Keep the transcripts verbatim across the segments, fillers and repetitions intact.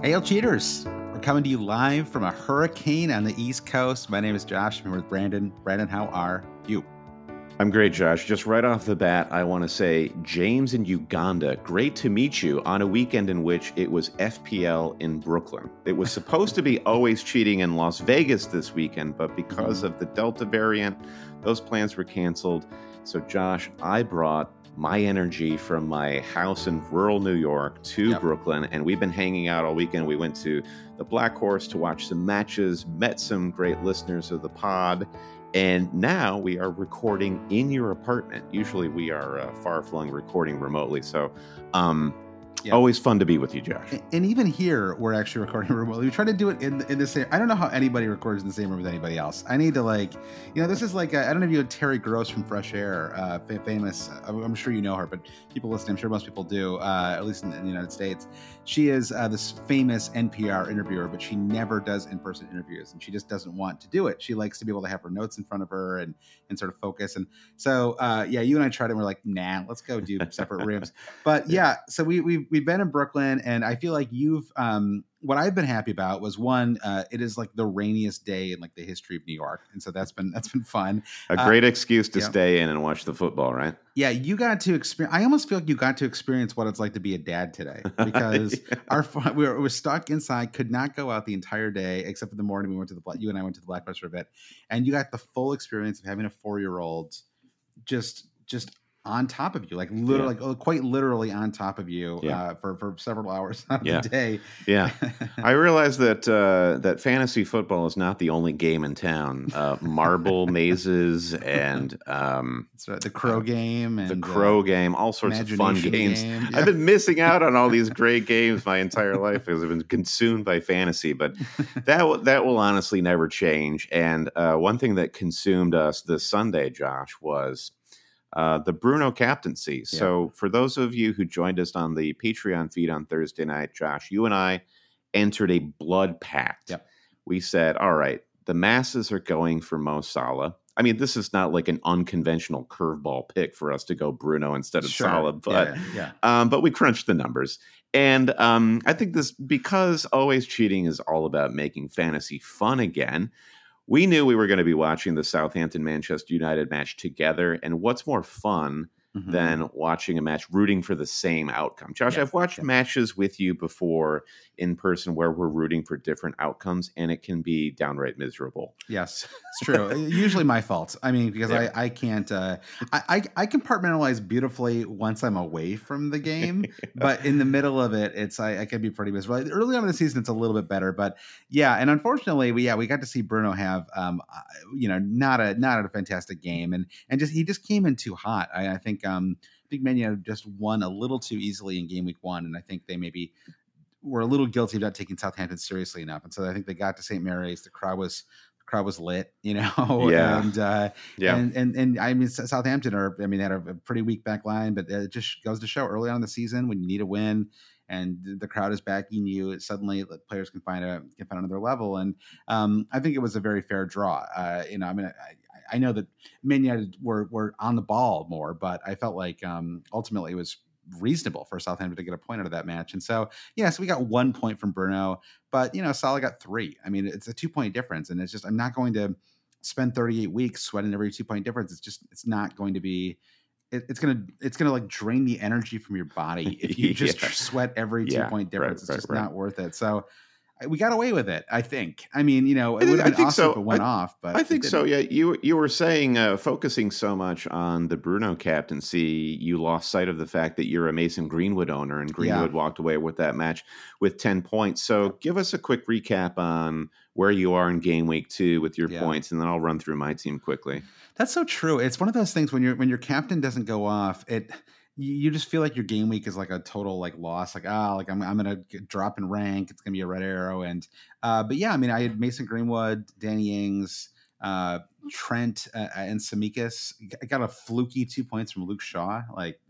Hail cheaters! We're coming to you live from a hurricane on the East Coast. My name is Josh. I'm here with Brandon. Brandon, how are you? I'm great, Josh. Just right off the bat, I want to say, James in Uganda, great to meet you on a weekend in which it was F P L in Brooklyn. It was supposed to be always cheating in Las Vegas this weekend, but because of the Delta variant, those plans were canceled. So, Josh, I brought my energy from my house in rural New York to yep. Brooklyn, and we've been hanging out all weekend. We went to the Black Horse to watch some matches, met some great listeners of the pod, and now we are recording in your apartment. Usually we are uh, far-flung recording remotely, so um, yep. always fun to be with you, Josh. And, and even here, we're actually recording remotely. We try to do it in in the same. I don't know how anybody records in the same room with anybody else. I need to like, you know, this is like I don't know if you know Terry Gross from Fresh Air, uh, famous. I'm sure you know her, but people listening, I'm sure most people do, uh, at least in the, in the United States. She is uh, this famous N P R interviewer, but she never does in-person interviews, and she just doesn't want to do it. She likes to be able to have her notes in front of her and and sort of focus. And so, uh, yeah, you and I tried it, and we're like, nah, let's go do separate rooms. But yeah, so we we've we've been in Brooklyn, and I feel like you've um, what I've been happy about was one, uh, it is like the rainiest day in like the history of New York, and so that's been that's been fun. A great uh, excuse to yeah. stay in and watch the football, right? Yeah, you got to experience. I almost feel like you got to experience what it's like to be a dad today, because yeah. our we were, we were stuck inside, could not go out the entire day except for the morning. We went to the you and I went to the Black Horse for a bit, and you got the full experience of having a four year old just just on top of you, like literally, yeah. like quite literally on top of you yeah. uh, for for several hours out of yeah. the day. Yeah, I realized that uh, that fantasy football is not the only game in town. Uh, marble mazes and um, That's right. the crow uh, game and the crow uh, game, all sorts of fun games. Game. Yeah. I've been missing out on all these great games my entire life because I've been consumed by fantasy. But that w- that will honestly never change. And uh, one thing that consumed us this Sunday, Josh, was Uh, the Bruno captaincy. Yeah. So for those of you who joined us on the Patreon feed on Thursday night, Josh, you and I entered a blood pact. Yep. We said, all right, the masses are going for Mo Salah. I mean, this is not like an unconventional curveball pick for us to go Bruno instead of sure. Salah, but yeah, yeah. Um, but we crunched the numbers. And um, I think this, because always cheating is all about making fantasy fun again, we knew we were going to be watching the Southampton-Manchester United match together, and what's more fun mm-hmm. than watching a match rooting for the same outcome? Josh, yes, I've watched yes. matches with you before in person where we're rooting for different outcomes, and it can be downright miserable. Yes, it's true. Usually my fault. I mean, because yeah. I, I can't, uh, I, I, I compartmentalize beautifully once I'm away from the game, but in the middle of it, it's, I, I can be pretty miserable. Early on in the season, it's a little bit better, but yeah. And unfortunately, we, yeah, we got to see Bruno have, um, you know, not a, not a fantastic game. And, and just, he just came in too hot. I, I think, um, I think Man United just won a little too easily in game week one. And I think they maybe were a little guilty of not taking Southampton seriously enough. And so I think they got to Saint Mary's. The crowd was, the crowd was lit, you know? Yeah. and, uh, yeah. and, and, and I mean, Southampton are, I mean, they had a, a pretty weak back line, but it just goes to show early on in the season when you need a win and the crowd is backing you, suddenly players can find a, can find another level. And um, I think it was a very fair draw. Uh, you know, I mean, I, I know that Man United were, were on the ball more, but I felt like um, ultimately it was reasonable for Southampton to get a point out of that match. And so, yeah, so we got one point from Bruno, but, you know, Salah got three. I mean, it's a two point difference. And it's just, I'm not going to spend thirty-eight weeks sweating every two point difference. It's just, it's not going to be, it, it's going to, it's going to like drain the energy from your body if you just yeah. sweat every two yeah, point difference. Right, it's just right, not right. worth it. So we got away with it, I think. I mean, you know, it would have been awesome so. if it went I, off, but I think so. Yeah, you you were saying uh, focusing so much on the Bruno captaincy, you lost sight of the fact that you're a Mason Greenwood owner, and Greenwood yeah. walked away with that match with ten points. So give us a quick recap on where you are in game week two with your yeah. points, and then I'll run through my team quickly. That's so true. It's one of those things when you're when your captain doesn't go off, it. You just feel like your game week is like a total like loss. Like, ah, oh, like I'm I'm gonna get, drop in rank. It's gonna be a red arrow. And uh, but yeah, I mean, I had Mason Greenwood, Danny Ings, uh, Trent, uh, and Tsimikas. I got a fluky two points from Luke Shaw. Like,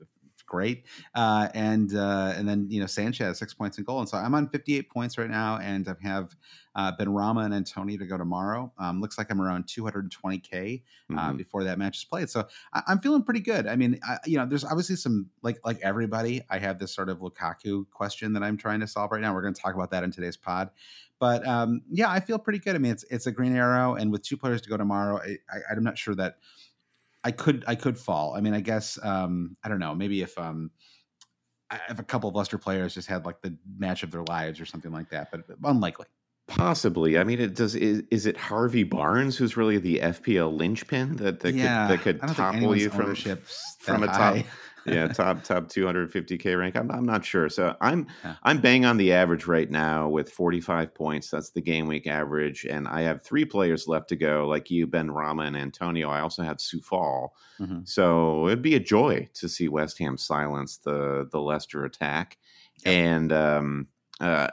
great. Uh, and uh, and then you know Sanchez six points in goal, and so I'm on fifty-eight points right now, and I have uh, Benrahma and Antonio to go tomorrow. Um, looks like I'm around two hundred twenty K uh, Mhm. before that match is played, so I, I'm feeling pretty good. I mean, I, you know, there's obviously some like like everybody. I have this sort of Lukaku question that I'm trying to solve right now. We're going to talk about that in today's pod. But um, yeah, I feel pretty good. I mean, it's it's a green arrow, and with two players to go tomorrow, I, I, I'm not sure that I could I could fall. I mean, I guess um, I don't know. Maybe if um, if a couple of Leicester players just had like the match of their lives or something like that, but unlikely. Possibly. I mean, it does. Is, is it Harvey Barnes who's really the F P L linchpin that, that Yeah, could that could I don't think topple anyone's you from ownership's from a that top high. yeah top top two hundred fifty K rank? I'm I'm not sure. So I'm Yeah. I'm bang on the average right now with forty-five points. That's the game week average, and I have three players left to go. Like you, Benrahma and Antonio. I also have Soufal. Mhm. So it'd be a joy to see West Ham silence the the Leicester attack, Yep. and um, uh,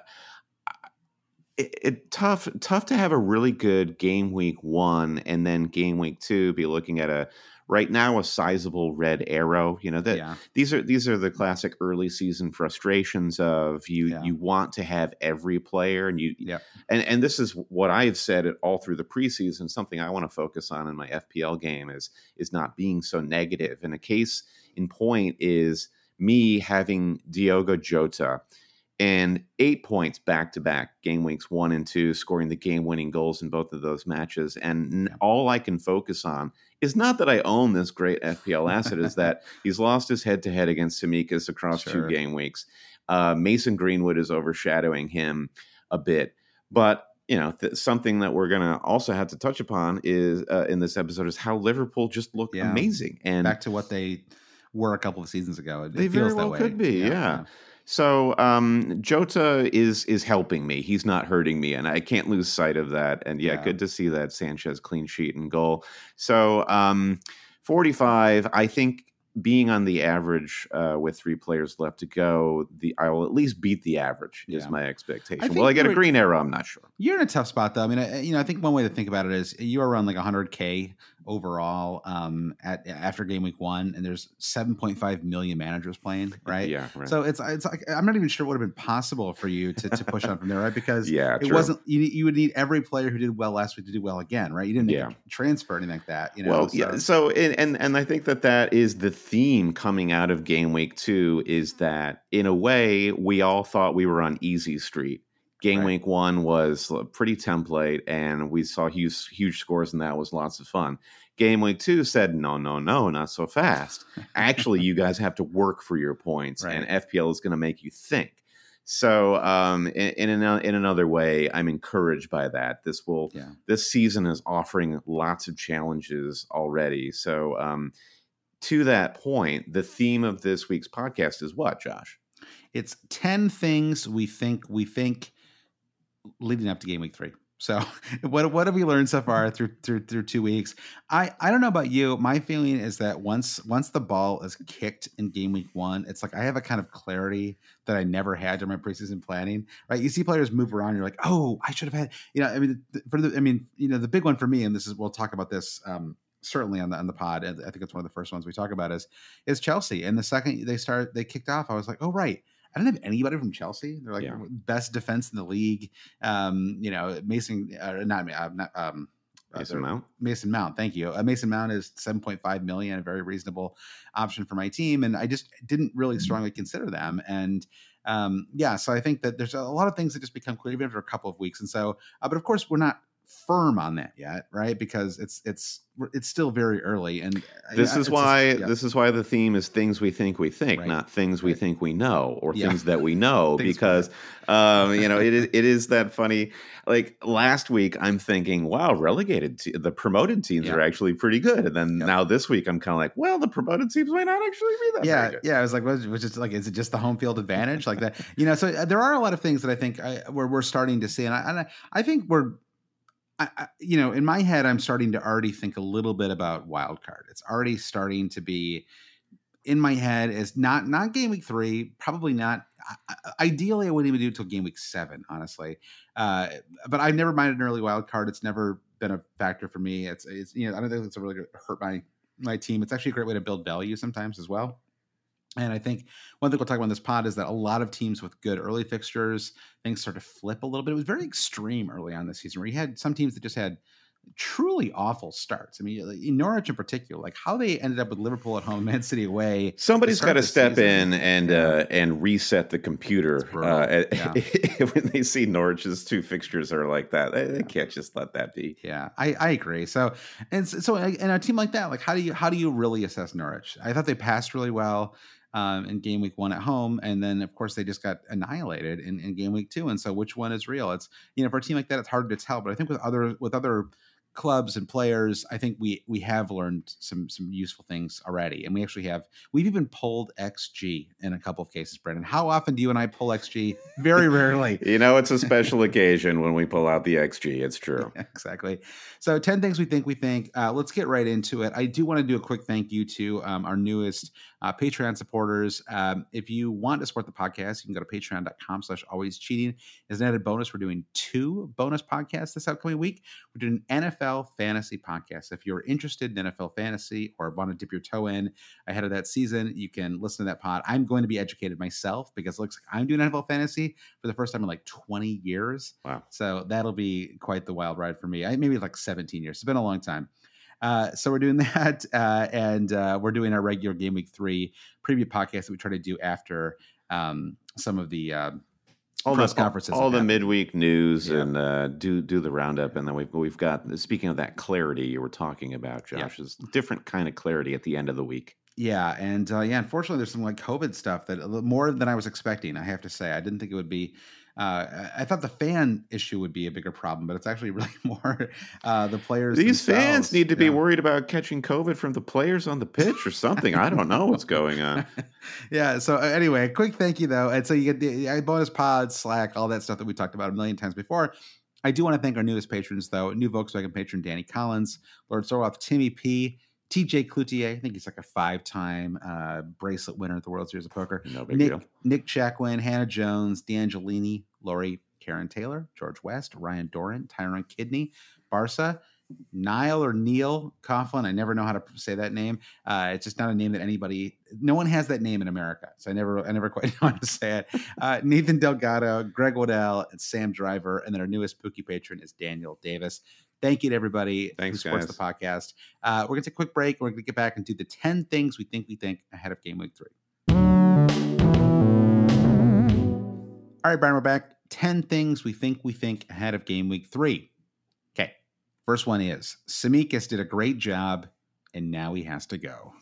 it, it tough tough to have a really good game week one and then game week two be looking at a right now a sizable red arrow. You know that Yeah. these are these are the classic early season frustrations of you Yeah. you want to have every player and you Yep. and and this is what I've said it all through the preseason. Something I want to focus on in my F P L game is is not being so negative. And a case in point is me having Diogo Jota and eight points back to back game weeks one and two, scoring the game winning goals in both of those matches. And Yeah. all I can focus on is not that I own this great F P L asset, is that he's lost his head to head against Tsimikas across Sure. two game weeks. Uh, Mason Greenwood is overshadowing him a bit. But, you know, th- something that we're going to also have to touch upon is uh, in this episode is how Liverpool just look Yeah. amazing. And Back to what they were a couple of seasons ago. It, they it feels very well that way. could be, yeah. So um, Jota is is helping me. He's not hurting me, and I can't lose sight of that. And yeah, Yeah. good to see that Sanchez clean sheet and goal. So um, forty-five, I think being on the average uh, with three players left to go, the I will at least beat the average is Yeah. my I expectation. think Will I get you a were- green arrow? I'm not sure. You're in a tough spot, though. I mean, I, you know, I think one way to think about it is you are around like one hundred K overall um, at after game week one, and there's seven point five million managers playing, right? Yeah, right. So it's it's like I'm not even sure what would have been possible for you to, to push on from there, right? Because yeah, it true. wasn't you. You would need every player who did well last week to do well again, right? You didn't make Yeah. a transfer or anything like that. You know, Well, so, yeah. So, and, and and I think that that is the theme coming out of game week two is that in a way we all thought we were on easy street. Game Right. week one was pretty template, and we saw huge huge scores, and that was lots of fun. Game week two said, no, no, no, not so fast. Actually, you guys have to work for your points, Right. and F P L is going to make you think. So, um, in in, an, in another way, I'm encouraged by that. This will Yeah. this season is offering lots of challenges already. So, um, to that point, the theme of this week's podcast is what, Josh? It's ten things we think we think leading up to game week three. So what what have we learned so far through through through two weeks? I, I don't know about you. My feeling is that once once the ball is kicked in game week one, it's like I have a kind of clarity that I never had during my preseason planning. Right? You see players move around, you're like, oh, I should have had. You know, I mean, for the I mean, you know, the big one for me, and this is we'll talk about this um, certainly on the on the pod. And I think it's one of the first ones we talk about is is Chelsea. And the second they start they kicked off, I was like, oh right. I don't have anybody from Chelsea. They're like Yeah. best defense in the league. Um, you know, Mason, uh, not, uh, not um, Mason uh, Mount. Mason Mount. Thank you. Uh, Mason Mount is seven point five million, a very reasonable option for my team. And I just didn't really strongly consider them. And um, yeah, so I think that there's a lot of things that just become clear even after a couple of weeks. And so, uh, but of course we're not firm on that yet, right? Because it's it's it's still very early, and This I- is it's why just- yeah. this is why the theme is things we think we think, Right. not things we Right. think we know, or Yeah. things that we know. Things we because um, you know it is it is that funny. Like last week, I'm thinking, wow, relegated te- the promoted teams Yeah. are actually pretty good, and then Yep. now this week, I'm kind of like, well, the promoted teams might not actually be that yeah, very good. yeah. I was like, was, was just like, is it just the home field advantage like that? You know, so uh, there are a lot of things that I think I, where we're starting to see, and I, and I, I think we're, I, I, you know, in my head, I'm starting to already think a little bit about wild card. It's already starting to be in my head is not not game week three, probably not. I, I- ideally, I wouldn't even do it till game week seven, honestly. Uh, but I've never minded an early wild card. It's never been a factor for me. It's, it's you know, I don't think it's a really good hurt my my team. It's actually a great way to build value sometimes as well. And I think one thing we'll talk about in this pod is that a lot of teams with good early fixtures, things sort of flip a little bit. It was very extreme early on this season where you had some teams that just had truly awful starts. I mean, in Norwich in particular, like how they ended up with Liverpool at home, Man City away. Somebody's got to step season. in and yeah. uh, and reset the computer uh, yeah. when they see Norwich's two fixtures are like that. They, yeah. they can't just let that be. Yeah, I, I agree. So and so in a team like that, like how do you how do you really assess Norwich? I thought they passed really well. Um, in game week one at home. And then, of course, they just got annihilated in, in game week two. And so which one is real? It's, you know, for a team like that, it's hard to tell. But I think with other with other clubs and players, I think we we have learned some some useful things already. And we actually have, we've even pulled X G in a couple of cases, Brendan. How often do you and I pull X G? Very rarely. You know, it's a special occasion when we pull out the X G. It's true. Yeah, exactly. So ten things we think we think. Uh, let's get right into it. I do want to do a quick thank you to um, our newest uh, Patreon supporters. Um, if you want to support the podcast, you can go to patreon.com slash always cheating. As an added bonus, we're doing two bonus podcasts this upcoming week. We're doing an N F L fantasy podcast. If you're interested in N F L fantasy or want to dip your toe in ahead of that season, you can listen to that pod. I'm going to be educated myself because it looks like I'm doing N F L fantasy for the first time in like twenty years. Wow. So that'll be quite the wild ride for me. I maybe like seventeen years. It's been a long time. Uh, so we're doing that, uh, and uh, we're doing our regular game week three preview podcast that we try to do after um, some of the uh, all press the conferences, all, all the midweek news, yeah. and uh, do do the roundup, and then we've we've got, speaking of that clarity you were talking about, Josh, yeah. is different kind of clarity at the end of the week. Yeah, and uh, yeah, unfortunately, there's some like COVID stuff that more than I was expecting. I have to say, I didn't think it would be. Uh, I thought the fan issue would be a bigger problem, but it's actually really more uh, the players. These themselves. fans need to yeah. be worried about catching COVID from the players on the pitch or something. I don't know what's going on. yeah. So uh, anyway, a quick thank you though, and so you get the uh, bonus pods, Slack, all that stuff that we talked about a million times before. I do want to thank our newest patrons though: new Volkswagen patron Danny Collins, Lord Sorroth, Timmy P. T J Cloutier, I think he's like a five-time uh, bracelet winner at the World Series of Poker. No big Nick, deal. Nick Chacwin, Hannah Jones, D'Angelini, Lori, Karen Taylor, George West, Ryan Doran, Tyron Kidney, Barca, Niall or Neil Coughlin. I never know how to say that name. Uh, it's just not a name that anybody, no one has that name in America. So I never, I never quite know how to say it. Uh, Nathan Delgado, Greg Waddell, and Sam Driver. And then our newest Pookie patron is Daniel Davis. Thank you to everybody Thanks, who supports guys. the podcast. Uh, we're going to take a quick break. We're going to get back and do the ten things we think we think ahead of game week three. All right, Brian, we're back. ten things we think we think ahead of game week three. Okay. First one is Tsimikas did a great job, and now he has to go.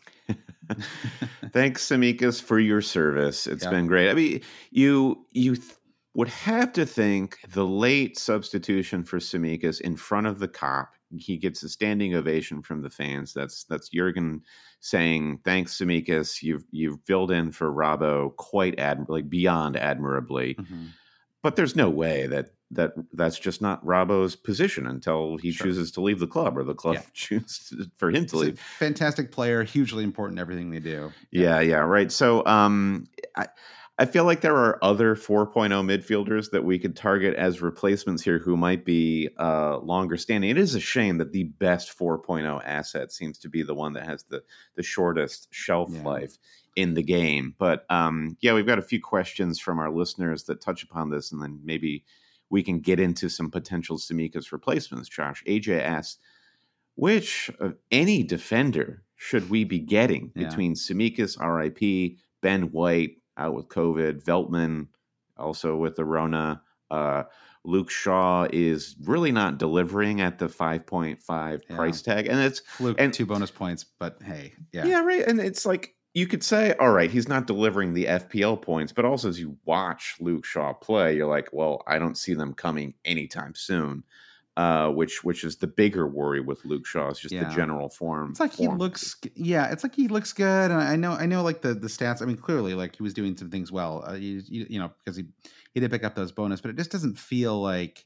Thanks, Tsimikas, for your service. It's yeah. been great. I mean, you you th- would have to think the late substitution for Tsimikas in front of the cop, he gets a standing ovation from the fans. That's that's Jurgen saying, "Thanks, Tsimikas. You've you've filled in for Robbo quite admirably, beyond admirably." Mm-hmm. But there's no way that that that's just not Robbo's position until he sure. chooses to leave the club, or the club yeah. chooses for him to He's leave. A fantastic player, hugely important in everything they do. Yeah, yeah, yeah right. So um, I, I feel like there are other four point oh midfielders that we could target as replacements here who might be uh, longer standing. It is a shame that the best four point oh asset seems to be the one that has the, the shortest shelf yeah. life in the game. But um, yeah, we've got a few questions from our listeners that touch upon this, and then maybe we can get into some potential Tsimikas replacements. Josh, A J asks, which of any defender should we be getting yeah. between Tsimikas, R I P, Ben White, out with COVID, Veltman, also with the Rona, uh, Luke Shaw is really not delivering at the five point five yeah. price tag. And it's Fluke, and, two bonus points, but hey, yeah. Yeah, right. And it's like, you could say, all right, he's not delivering the F P L points, but also as you watch Luke Shaw play, you're like, well, I don't see them coming anytime soon, uh, which which is the bigger worry with Luke Shaw, is just yeah. the general form. It's like form. he looks, yeah, it's like he looks good. And I know, I know, like the the stats. I mean, clearly, like he was doing some things well, uh, you, you, you know, because he he did pick up those bonus, but it just doesn't feel like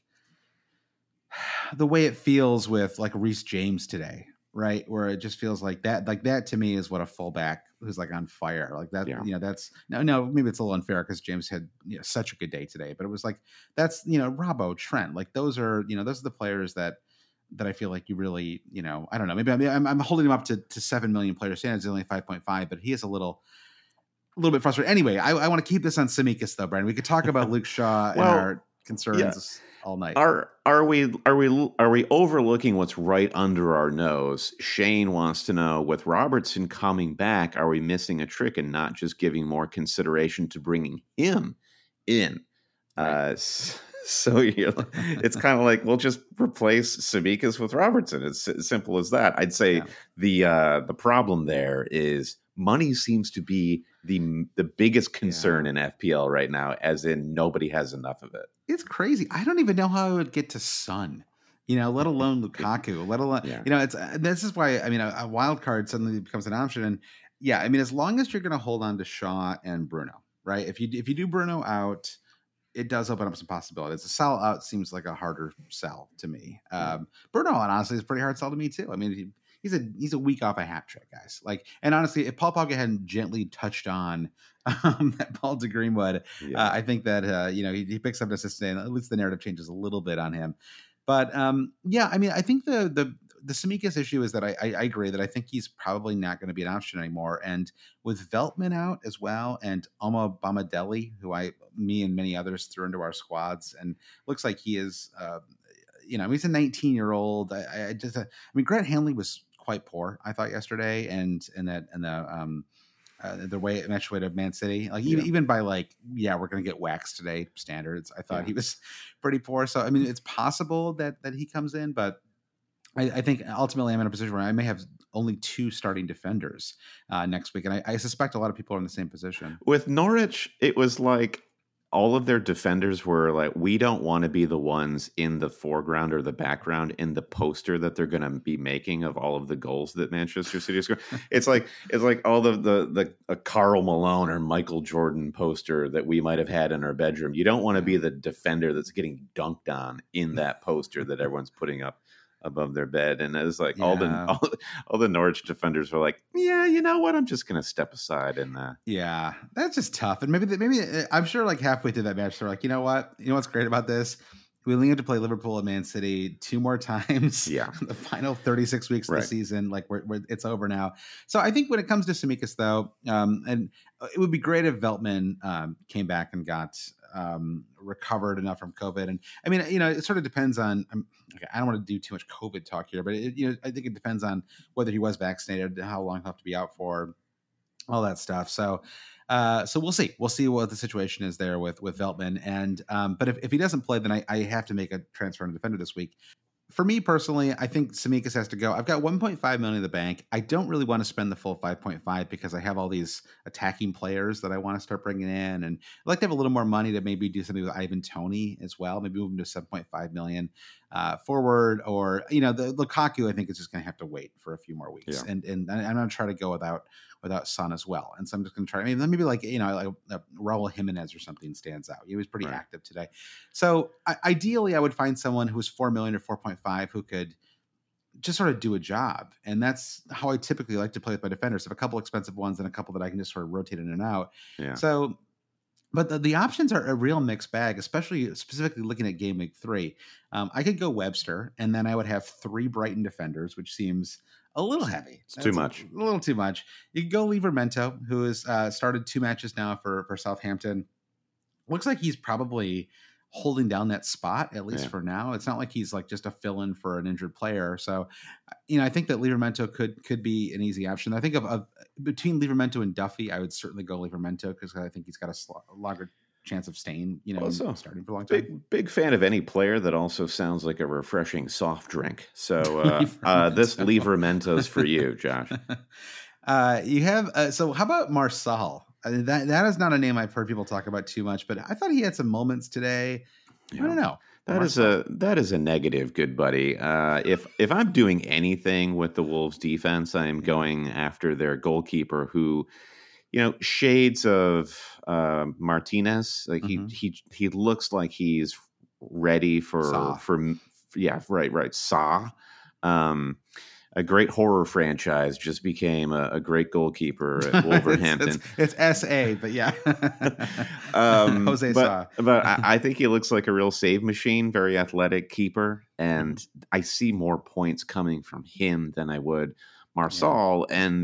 the way it feels with like Reece James today. Right, where it just feels like that, like that to me is what a fullback who's like on fire, like that. Yeah. You know, that's no, no. Maybe it's a little unfair because James had you know such a good day today, but it was like that's you know Robbo, Trent, like those are you know those are the players that that I feel like you really you know I don't know. Maybe I'm I'm, I'm holding him up to, to seven million player standards, only five point five, but he is a little. a little bit frustrated. Anyway, I, I want to keep this on Tsimikas though, Brian. We could talk about Luke Shaw well, and our concerns yeah. all night. Are are we are we are we overlooking what's right under our nose? Shane wants to know, with Robertson coming back, are we missing a trick and not just giving more consideration to bringing him in? Right. Uh, so you're, it's kind of like, we'll just replace Tsimikas with Robertson. It's as simple as that. I'd say yeah. the uh, the problem there is money seems to be the the biggest concern yeah. in F P L right now, as in nobody has enough of it. It's crazy. I don't even know how I would get to Son, you know, let alone Lukaku, let alone, yeah. you know, it's, this is why, I mean, a, a wild card suddenly becomes an option. And yeah, I mean, as long as you're going to hold on to Shaw and Bruno, right? If you, if you do Bruno out, it does open up some possibilities. A sell out seems like a harder sell to me. Um, Bruno, honestly, is a pretty hard sell to me too. I mean, he, he's a he's a week off a hat trick, guys. Like, and honestly, if Paul Pogba hadn't gently touched on um, that ball to Greenwood, yeah. uh, I think that uh, you know he, he picks up an assist today, and at least the narrative changes a little bit on him. But um, yeah, I mean, I think the the the Tsimikas issue is that I, I, I agree that I think he's probably not going to be an option anymore. And with Veltman out as well, and Oma Bamadelli, who I, me and many others threw into our squads, and looks like he is, uh, you know, he's a nineteen year old. I, I just, uh, I mean, Grant Hanley was quite poor, I thought, yesterday, and and that and the um, uh, the way it matched way to Man City, like even, yeah. even by like, yeah, we're going to get waxed today standards, I thought yeah. he was pretty poor. So I mean, it's possible that that he comes in, but I, I think ultimately I'm in a position where I may have only two starting defenders uh, next week. And I, I suspect a lot of people are in the same position. With Norwich, it was like all of their defenders were like, we don't want to be the ones in the foreground or the background in the poster that they're going to be making of all of the goals that Manchester City scored. It's like, it's like all the, the, the a Karl Malone or Michael Jordan poster that we might have had in our bedroom. You don't want to be the defender that's getting dunked on in that poster that everyone's putting up above their bed. And it was like yeah. all the all, all the Norwich defenders were like, yeah, you know what, I'm just gonna step aside. And uh yeah, that's just tough. And maybe maybe I'm sure like halfway through that match they're like, you know what, you know what's great about this, we only have to play Liverpool and Man City two more times. Yeah, the final thirty-six weeks right. of the season, like we're, we're, it's over now. So I think when it comes to Tsimikas though, um and it would be great if Veltman um came back and got um, recovered enough from COVID. And I mean, you know, it sort of depends on, um, okay, I don't want to do too much COVID talk here, but it, you know, I think it depends on whether he was vaccinated, how long he'll have to be out for, all that stuff. So, uh, so we'll see, we'll see what the situation is there with, with Veltman. And, um, but if, if he doesn't play, then I, I have to make a transfer to defender this week. For me personally, I think Tsimikas has to go. I've got one point five million in the bank. I don't really want to spend the full five point five because I have all these attacking players that I want to start bringing in, and I'd like to have a little more money to maybe do something with Ivan Toney as well. Maybe move him to seven point five million uh, forward, or you know, the Lukaku I think is just going to have to wait for a few more weeks, yeah. and and I'm going to try to go without without Son as well. And so I'm just going to try. I mean, maybe like you know, like uh, Raul Jimenez or something stands out. He was pretty right. active today. So I, ideally, I would find someone who was four million or four point five who could just sort of do a job. And that's how I typically like to play with my defenders. I have a couple expensive ones and a couple that I can just sort of rotate in and out. Yeah. So, but the, the options are a real mixed bag, especially specifically looking at game week three. Um, I could go Webster, and then I would have three Brighton defenders, which seems a little heavy. It's That's too much. A, a little too much. You could go Livramento, who has uh, started two matches now for, for Southampton. Looks like he's probably holding down that spot, at least yeah. for now. It's not like he's like just a fill-in for an injured player. So, you know, I think that Livramento could could be an easy option. I think of, of between Livramento and Duffy, I would certainly go Livramento because I think he's got a, sl- a longer chance of staying, you know, also, starting for a long time. Big, big fan of any player that also sounds like a refreshing soft drink. So uh, uh, this Livramento's for you, Josh. uh, you have, uh, so how about Marsal? I mean, that that is not a name I've heard people talk about too much, but I thought he had some moments today. Yeah. I don't know. That is a that is a negative, good buddy. Uh, if if I'm doing anything with the Wolves defense, I'm going after their goalkeeper, who, you know, shades of uh, Martinez. Like mm-hmm. he he he looks like he's ready for Saw. for yeah right right Saw. Um, A great horror franchise just became a, a great goalkeeper at Wolverhampton. it's, it's, it's S A, but yeah. um, Jose but, Sa. But I, I think he looks like a real save machine, very athletic keeper. And I see more points coming from him than I would Marsal. Yeah. And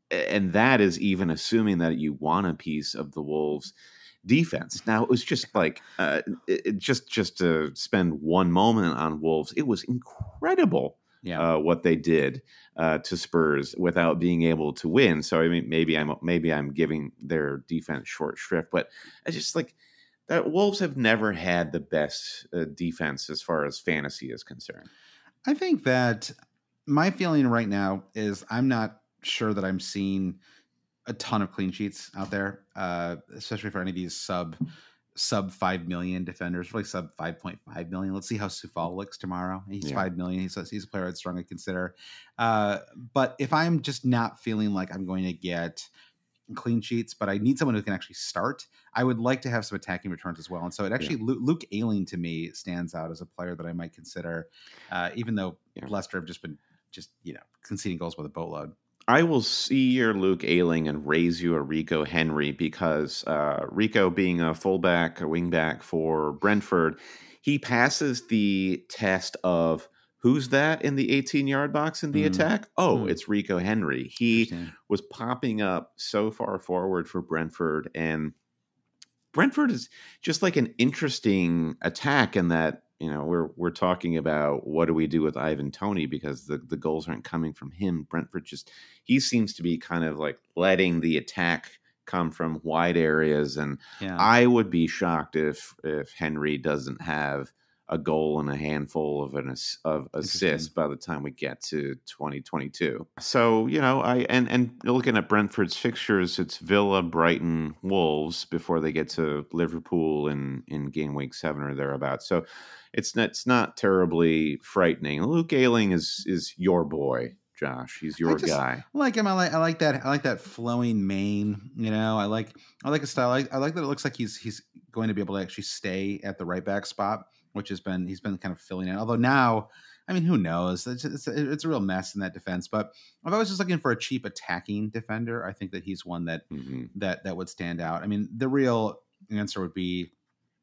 and that is even assuming that you want a piece of the Wolves defense. Now, it was just like uh, it, just just to spend one moment on Wolves, it was incredible yeah. uh, what they did uh, to Spurs without being able to win. So I mean, maybe I'm maybe I'm giving their defense short shrift, but I just like that Wolves have never had the best uh, defense as far as fantasy is concerned. I think that my feeling right now is I'm not sure that I'm seeing a ton of clean sheets out there, uh, especially for any of these sub sub five million defenders, really sub five point five million. Let's see how Sufal looks tomorrow. He's yeah. five million. He's, he's a player I'd strongly consider. Uh, but if I'm just not feeling like I'm going to get clean sheets, but I need someone who can actually start, I would like to have some attacking returns as well. And so it actually, yeah. Luke Ayling to me stands out as a player that I might consider, uh, even though yeah. Leicester have just been just, you know, conceding goals with a boatload. I will see your Luke Ayling and raise you a Rico Henry because uh, Rico, being a fullback, a wingback for Brentford, he passes the test of who's that in the eighteen-yard box in the mm. attack? Oh, mm. it's Rico Henry. He was popping up so far forward for Brentford, and Brentford is just like an interesting attack in that, you know, we're we're talking about what do we do with Ivan Toney because the, the goals aren't coming from him. Brentford just, he seems to be kind of like letting the attack come from wide areas, and yeah. I would be shocked if if Henry doesn't have a goal and a handful of an of assists by the time we get to twenty twenty-two. So, you know, I and and looking at Brentford's fixtures, it's Villa, Brighton, Wolves before they get to Liverpool in in game week seven or thereabouts. So it's not, it's not terribly frightening. Luke Ayling is is your boy, Josh. He's your I just guy. Like him. I like I like that. I like that flowing mane. You know, I like I like his style. I, I like that it looks like he's he's going to be able to actually stay at the right back spot, which has been he's been kind of filling in. Although now, I mean, who knows? It's it's, it's a real mess in that defense. But if I was just looking for a cheap attacking defender, I think that he's one that mm-hmm. that that would stand out. I mean, the real answer would be,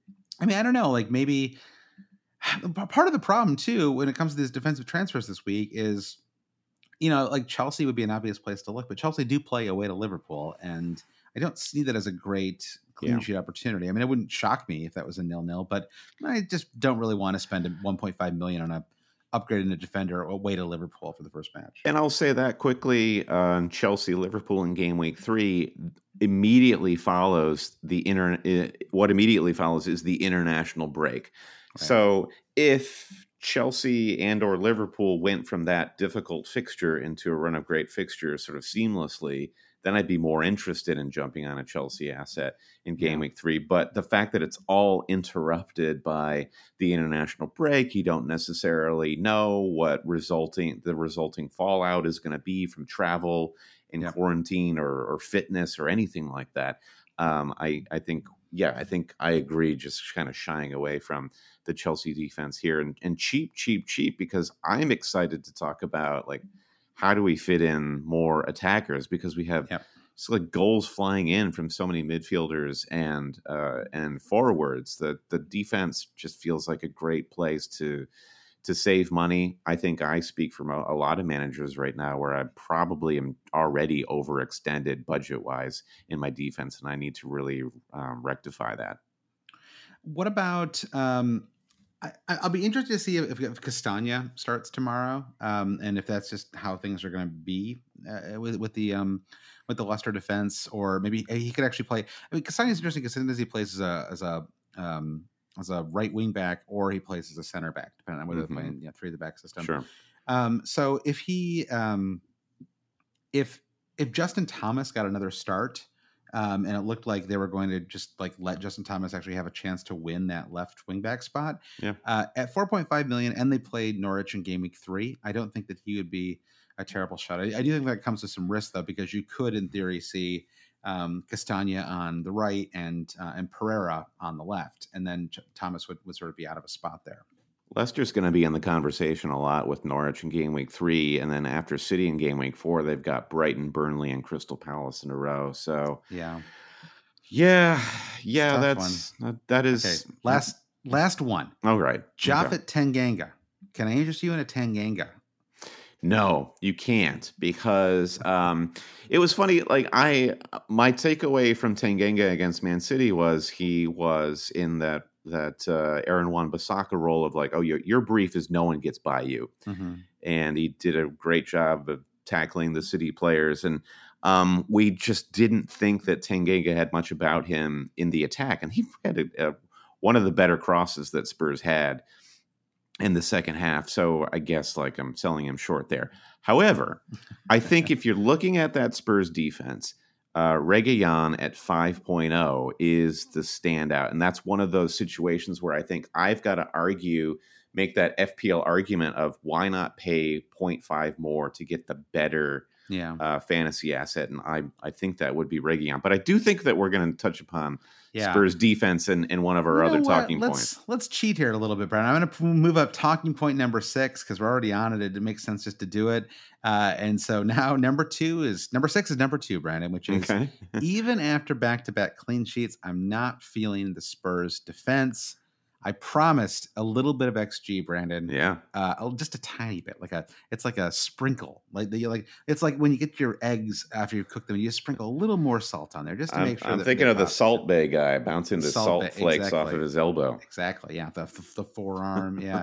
I mean, I don't know, like maybe part of the problem too when it comes to these defensive transfers this week is, you know, like Chelsea would be an obvious place to look, but Chelsea do play away to Liverpool, and I don't see that as a great clean yeah. sheet opportunity. I mean, it wouldn't shock me if that was a nil-nil, but I just don't really want to spend one point five million on a upgrading a defender away to Liverpool for the first match. And I'll say that quickly on uh, Chelsea Liverpool in game week three immediately follows the inter. What immediately follows is the international break. Right. So if Chelsea and or Liverpool went from that difficult fixture into a run of great fixtures sort of seamlessly, then I'd be more interested in jumping on a Chelsea asset in game yeah. week three. But the fact that it's all interrupted by the international break, you don't necessarily know what resulting the resulting fallout is going to be from travel in yeah. quarantine or, or fitness or anything like that. Um, I, I think, yeah, I think I agree, just kind of shying away from the Chelsea defense here and, and cheap, cheap, cheap, because I'm excited to talk about like, how do we fit in more attackers? Because we have yep. so like goals flying in from so many midfielders and uh, and forwards. The the defense just feels like a great place to to save money. I think I speak from a, a lot of managers right now where I probably am already overextended budget wise in my defense, and I need to really um, rectify that. What about? Um... I, I'll be interested to see if, if Castagna starts tomorrow, um, and if that's just how things are going to be uh, with with the um, with the Leicester defense, or maybe he could actually play. I mean, Castagna is interesting because sometimes he plays as a as a um, as a right wing back, or he plays as a center back, depending on whether mm-hmm. they're playing you know, three of the back system. Sure. Um, so if he um, if if Justin Thomas got another start. Um, and it looked like they were going to just like let Justin Thomas actually have a chance to win that left wingback spot. Yeah. Uh, at four point five million, and they played Norwich in game week three. I don't think that he would be a terrible shot. I, I do think that comes with some risk though, because you could, in theory, see um, Castagna on the right and uh, and Pereira on the left, and then Ch- Thomas would, would sort of be out of a spot there. Leicester's going to be in the conversation a lot with Norwich in game week three, and then after City in game week four, they've got Brighton, Burnley, and Crystal Palace in a row. So yeah, yeah, yeah. That's that, that is okay. Last last one. All right, Japhet okay. Tanganga. Can I interest you in a Tanganga? No, you can't, because um, it was funny. Like I, my takeaway from Tanganga against Man City was he was in that that uh, Aaron Wan-Bissaka role of like, oh, your your brief is no one gets by you, Mm-hmm. and he did a great job of tackling the City players, and um, we just didn't think that Tanganga had much about him in the attack, and he had a, a, one of the better crosses that Spurs had in the second half. So I guess like I'm selling him short there. However, I think if you're looking at that Spurs defense, uh, Reguilón at five point oh is the standout. And that's one of those situations where I think I've got to argue, make that F P L argument of why not pay zero point five more to get the better yeah. uh, fantasy asset. And I, I think that would be Reguilón. But I do think that we're going to touch upon Yeah. Spurs defense in, in one of our you know other what? talking let's, points. Let's cheat here a little bit, Brian. I'm going to move up talking point number six because we're already on it. It makes sense just to do it. Uh, and so now number two is number six is number two, Brandon, which is Okay. even after back-to-back clean sheets, I'm not feeling the Spurs defense. I promised a little bit of X G, Brandon. Yeah. Uh, just a tiny bit, like a, it's like a sprinkle, like the, like it's like when you get your eggs after you cook them, you just sprinkle a little more salt on there just to I'm, make sure. I'm that thinking of the Salt Bay guy bouncing the Salt salt, Bay, flakes exactly. off of his elbow. Exactly, yeah, the the, the forearm, yeah.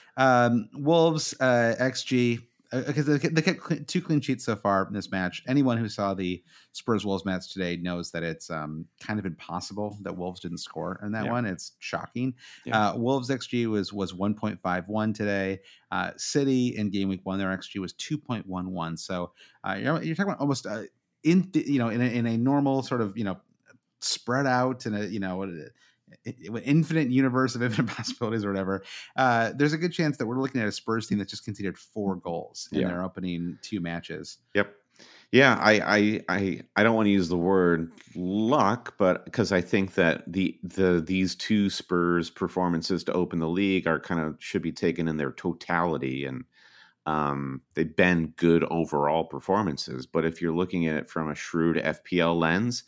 um, Wolves uh, X G. Because uh, they, they kept two clean sheets so far in this match. Anyone who saw the Spurs Wolves match today knows that it's um, kind of impossible that Wolves didn't score in that Yeah. one. It's shocking. Yeah. Uh, Wolves X G was was one point five one today. Uh, City in game week one, their X G was two point one one. So uh, you know, you're talking about almost uh, in you know in a, in a normal sort of you know spread out in a you know. infinite universe of infinite possibilities or whatever, uh, there's a good chance that we're looking at a Spurs team that's just conceded four goals in Yeah. their opening two matches. Yep. Yeah, I I I, I don't want to use the word luck, but because I think that the the these two Spurs performances to open the league are kind of should be taken in their totality, and um, they've been good overall performances. But if you're looking at it from a shrewd F P L lens,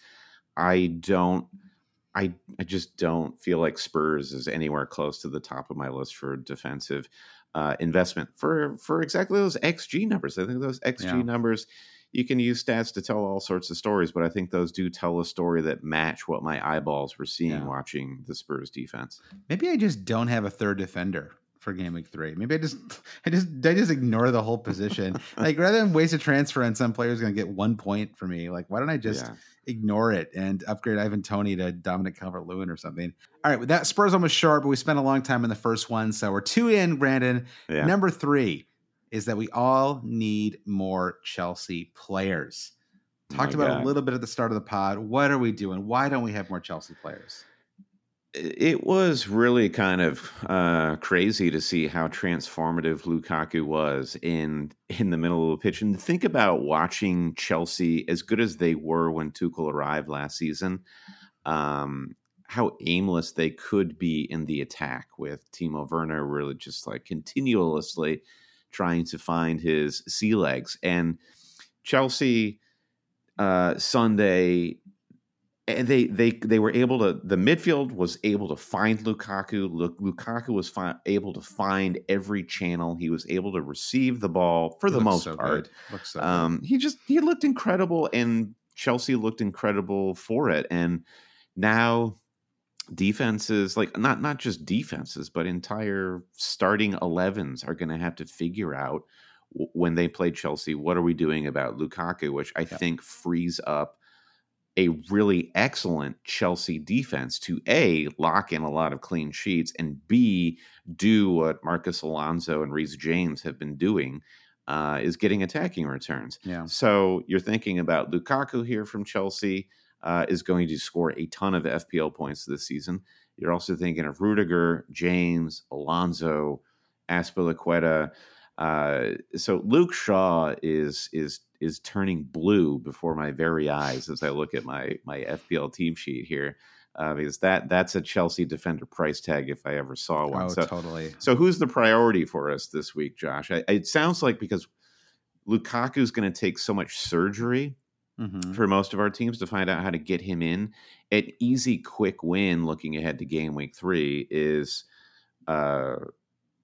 I don't. I, I just don't feel like Spurs is anywhere close to the top of my list for defensive uh, investment for for exactly those X G numbers. I think those X G Yeah. numbers, you can use stats to tell all sorts of stories, but I think those do tell a story that match what my eyeballs were seeing Yeah. watching the Spurs defense. Maybe I just don't have a third defender for game week three. Maybe I just I just I just ignore the whole position. Like rather than waste a transfer and some player's going to get one point for me, like why don't I just Yeah. ignore it and upgrade Ivan Toney to Dominic Calvert-Lewin or something? All right, with that Spurs almost short, but we spent a long time in the first one, so we're two in, Brandon. Yeah. Number three is that we all need more Chelsea players. Talked My about God. a little bit at the start of the pod. What are we doing? Why don't we have more Chelsea players? It was really kind of uh, crazy to see how transformative Lukaku was in in the middle of the pitch. And think about watching Chelsea, as good as they were when Tuchel arrived last season, um, how aimless they could be in the attack with Timo Werner really just like continuously trying to find his sea legs. And Chelsea uh, Sunday... And they they they were able to. The midfield was able to find Lukaku. Look, Lukaku was fi- able to find every channel. He was able to receive the ball for He the looks most so part. good. Looks so Um, he just he looked incredible, and Chelsea looked incredible for it. And now defenses, like not not just defenses, but entire starting elevens are going to have to figure out w- when they play Chelsea, what are we doing about Lukaku, which I Yeah. think frees up a really excellent Chelsea defense to A, lock in a lot of clean sheets, and B, do what Marcus Alonso and Reece James have been doing, uh, is getting attacking returns. Yeah. So you're thinking about Lukaku here from Chelsea uh, is going to score a ton of F P L points this season. You're also thinking of Rudiger, James, Alonso, Azpilicueta. Uh, so Luke Shaw is is is turning blue before my very eyes as I look at my my F P L team sheet here, uh, because that that's a Chelsea defender price tag if I ever saw one. Oh, so, totally. so who's the priority for us this week, Josh? I, it sounds like because Lukaku's going to take so much surgery Mm-hmm. for most of our teams to find out how to get him in. An easy, quick win looking ahead to game week three is uh,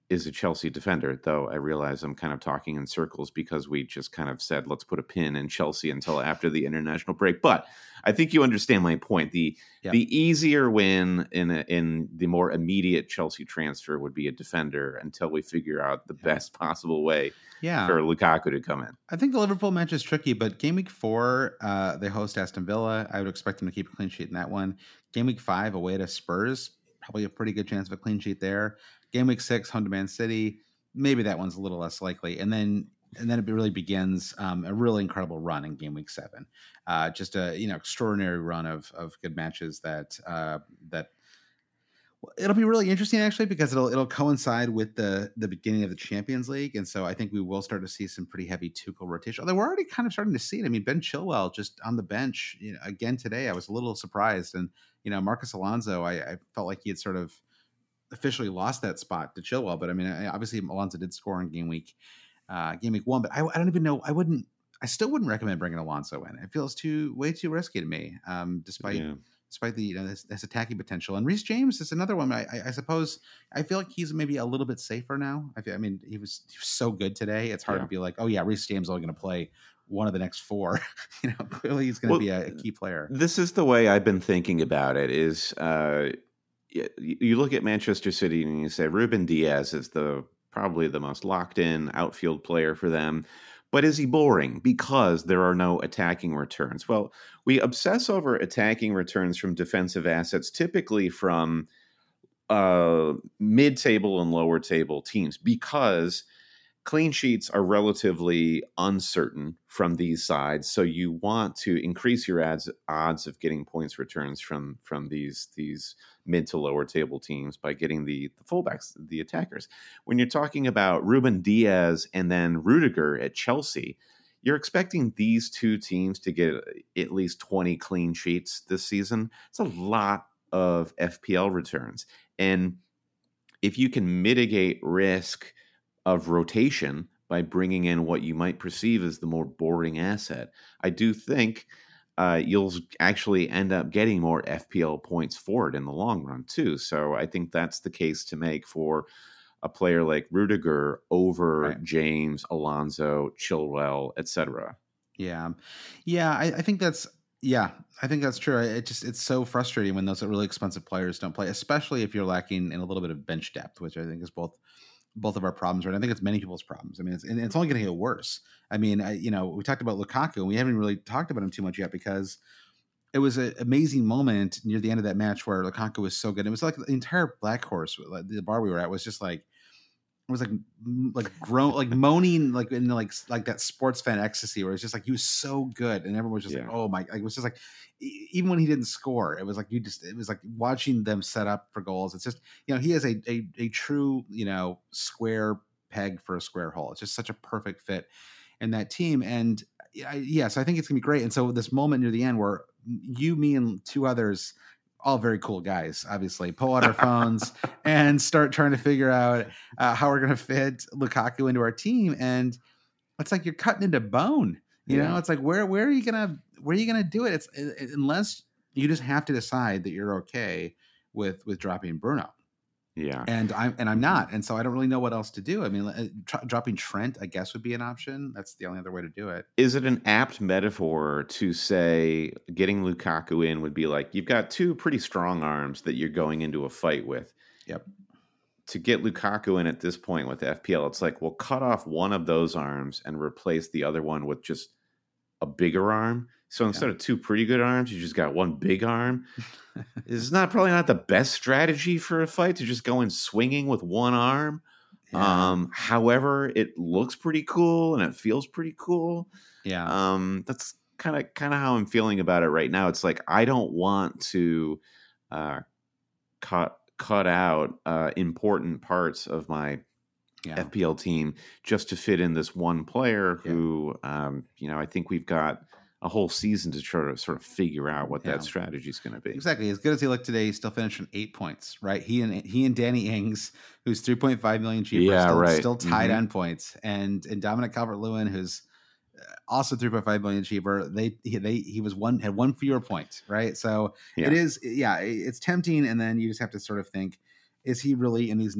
is a Chelsea defender, though I realize I'm kind of talking in circles because we just kind of said, let's put a pin in Chelsea until after the international break. But I think you understand my point. The yep. the easier win in a, in the more immediate Chelsea transfer would be a defender until we figure out the yeah. best possible way yeah. for Lukaku to come in. I think the Liverpool match is tricky, but game week four, uh, they host Aston Villa. I would expect them to keep a clean sheet in that one. Game week five, away to Spurs, probably a pretty good chance of a clean sheet there. Game week six, home to Man City. Maybe that one's a little less likely. And then and then it really begins um, a really incredible run in game week seven. Uh, just a you know extraordinary run of of good matches that uh, that it'll be really interesting actually because it'll it'll coincide with the the beginning of the Champions League, and so I think we will start to see some pretty heavy Tuchel rotation. Although we're already kind of starting to see it. I mean, Ben Chilwell just on the bench, you know, again today. I was a little surprised, and you know, Marcus Alonso, I, I felt like he had sort of officially lost that spot to Chilwell, but I mean, obviously Alonso did score in game week, uh, game week one. But I, I don't even know. I wouldn't. I still wouldn't recommend bringing Alonso in. It feels too way too risky to me, um, despite yeah. despite the you know this, this attacking potential. And Reece James is another one. I, I, I suppose I feel like he's maybe a little bit safer now. I, feel, I mean, he was, he was so good today. It's hard yeah. to be like, oh yeah, Reece James is only going to play one of the next four. you know, clearly he's going to well, be a, a key player. This is the way I've been thinking about it. Is uh, you look at Manchester City and you say Ruben Diaz is the probably the most locked in outfield player for them. But is he boring because there are no attacking returns? Well, we obsess over attacking returns from defensive assets, typically from uh, mid-table and lower table teams, because clean sheets are relatively uncertain from these sides. So you want to increase your odds odds of getting points returns from from these these mid to lower table teams by getting the, the fullbacks, the attackers. When you're talking about Ruben Diaz and then Rudiger at Chelsea, you're expecting these two teams to get at least twenty clean sheets this season. It's a lot of F P L returns. And if you can mitigate risk of rotation by bringing in what you might perceive as the more boring asset, I do think uh, you'll actually end up getting more F P L points for it in the long run too. So I think that's the case to make for a player like Rudiger over right. James, Alonso, Chilwell, et cetera. Yeah, yeah, I, I think that's yeah, I think that's true. It just it's so frustrating when those really expensive players don't play, especially if you're lacking in a little bit of bench depth, which I think is both. both of our problems, right? I think it's many people's problems. I mean, it's, and it's only going to get worse. I mean, I, you know, we talked about Lukaku and we haven't really talked about him too much yet because it was an amazing moment near the end of that match where Lukaku was so good. It was like the entire Black Horse, like the bar we were at was just like, it was like, like groan, like moaning, like in like, like that sports fan ecstasy where it's just like, he was so good. And everyone was just yeah. like, oh my, like, it was just like, even when he didn't score, it was like, you just, it was like watching them set up for goals. It's just, you know, he is a, a, a true, you know, square peg for a square hole. It's just such a perfect fit in that team. And I, yes, I think it's gonna be great. And so this moment near the end where you, me, and two others, all very cool guys, obviously, pull out our phones and start trying to figure out uh, how we're going to fit Lukaku into our team. And it's like you're cutting into bone. You yeah. know, it's like where where are you gonna where are you gonna do it? It's it, unless you just have to decide that you're okay with with dropping Bruno. Yeah, and I'm and I'm not, and so I don't really know what else to do. I mean, tr- dropping Trent, I guess, would be an option. That's the only other way to do it. Is it an apt metaphor to say getting Lukaku in would be like you've got two pretty strong arms that you're going into a fight with? Yep. To get Lukaku in at this point with F P L, it's like we'll cut off one of those arms and replace the other one with just a bigger arm. So instead yeah. of two pretty good arms, you just got one big arm. It's not probably not the best strategy for a fight to just go in swinging with one arm. Yeah. Um, however, it looks pretty cool and it feels pretty cool. Yeah. Um, that's kind of kind of how I'm feeling about it right now. It's like I don't want to uh, cut cut out uh, important parts of my yeah. F P L team just to fit in this one player who, yeah. um, you know, I think we've got a whole season to try to sort of figure out what yeah. that strategy is going to be. Exactly. As good as he looked today, he still finished on eight points, right? He and he and Danny Ings, who's three point five million cheaper, yeah, still, right. still tied mm-hmm. on points. And and Dominic Calvert-Lewin, who's also three point five million cheaper, they he, they he was one had one fewer point, right? So yeah. it is, yeah, it's tempting. And then you just have to sort of think, is he really in these next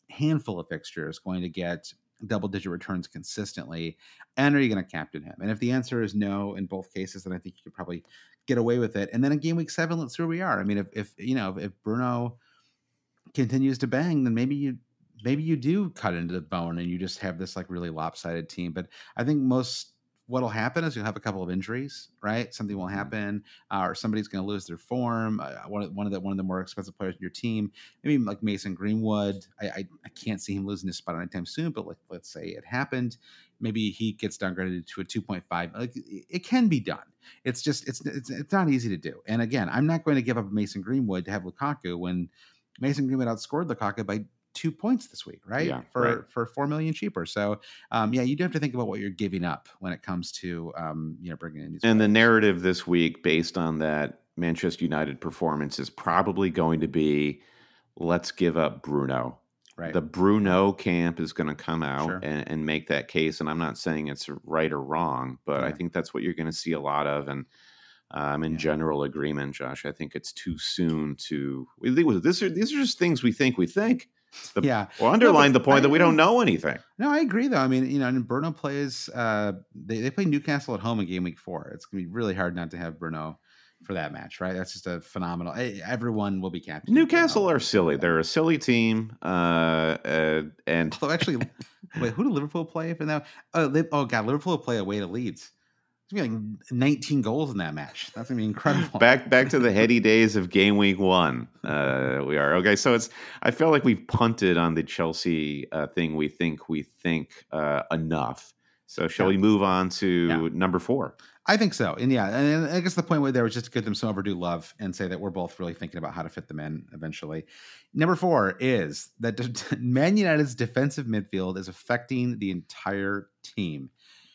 handful of fixtures going to get double-digit returns consistently, and are you going to captain him? And if the answer is no in both cases, then I think you could probably get away with it. And then in game week seven, let's see where we are. I mean, if, if you know, if Bruno continues to bang, then maybe you maybe you do cut into the bone and you just have this like really lopsided team. But I think most what'll happen is you'll have a couple of injuries, right? Something will happen, uh, or somebody's going to lose their form. Uh, one of one of the one of the more expensive players in your team, maybe like Mason Greenwood. I I, I can't see him losing his spot anytime soon. But like, let's say it happened, maybe he gets downgraded to a two point five. Like it can be done. It's just it's it's it's not easy to do. And again, I'm not going to give up Mason Greenwood to have Lukaku when Mason Greenwood outscored Lukaku by two points this week, right? Yeah, for right. for four million cheaper. So, um, yeah, you do have to think about what you're giving up when it comes to, um, you know, bringing in these. And players. The narrative this week, based on that Manchester United performance, is probably going to be, let's give up Bruno. Right. The Bruno camp is going to come out Sure. and, and make that case. And I'm not saying it's right or wrong, but Yeah. I think that's what you're going to see a lot of. And uh, I'm in Yeah. general agreement, Josh. I think it's too soon to. This are these are just things we think we think. The, yeah. Or underline no, the point I, that we don't know anything. No, I agree though. I mean, you know, and Bruno plays. Uh, they they play Newcastle at home in game week four. It's gonna be really hard not to have Bruno for that match, right? That's just a phenomenal. Everyone will be captain. Newcastle are silly. They're a silly team. Uh, uh, and although actually, wait, who did Liverpool play for now? Oh, they, oh God, Liverpool will play away to Leeds. It's gonna be like nineteen goals in that match. That's gonna be incredible. back back to the heady days of game week one. Uh, we are okay. So it's. I feel like we've punted on the Chelsea uh, thing. We think we think uh, enough. So shall Yeah. we move on to Yeah. number four? I think so. And yeah, and I guess the point there was just to give them some overdue love and say that we're both really thinking about how to fit them in eventually. Number four is that Man United's defensive midfield is affecting the entire team.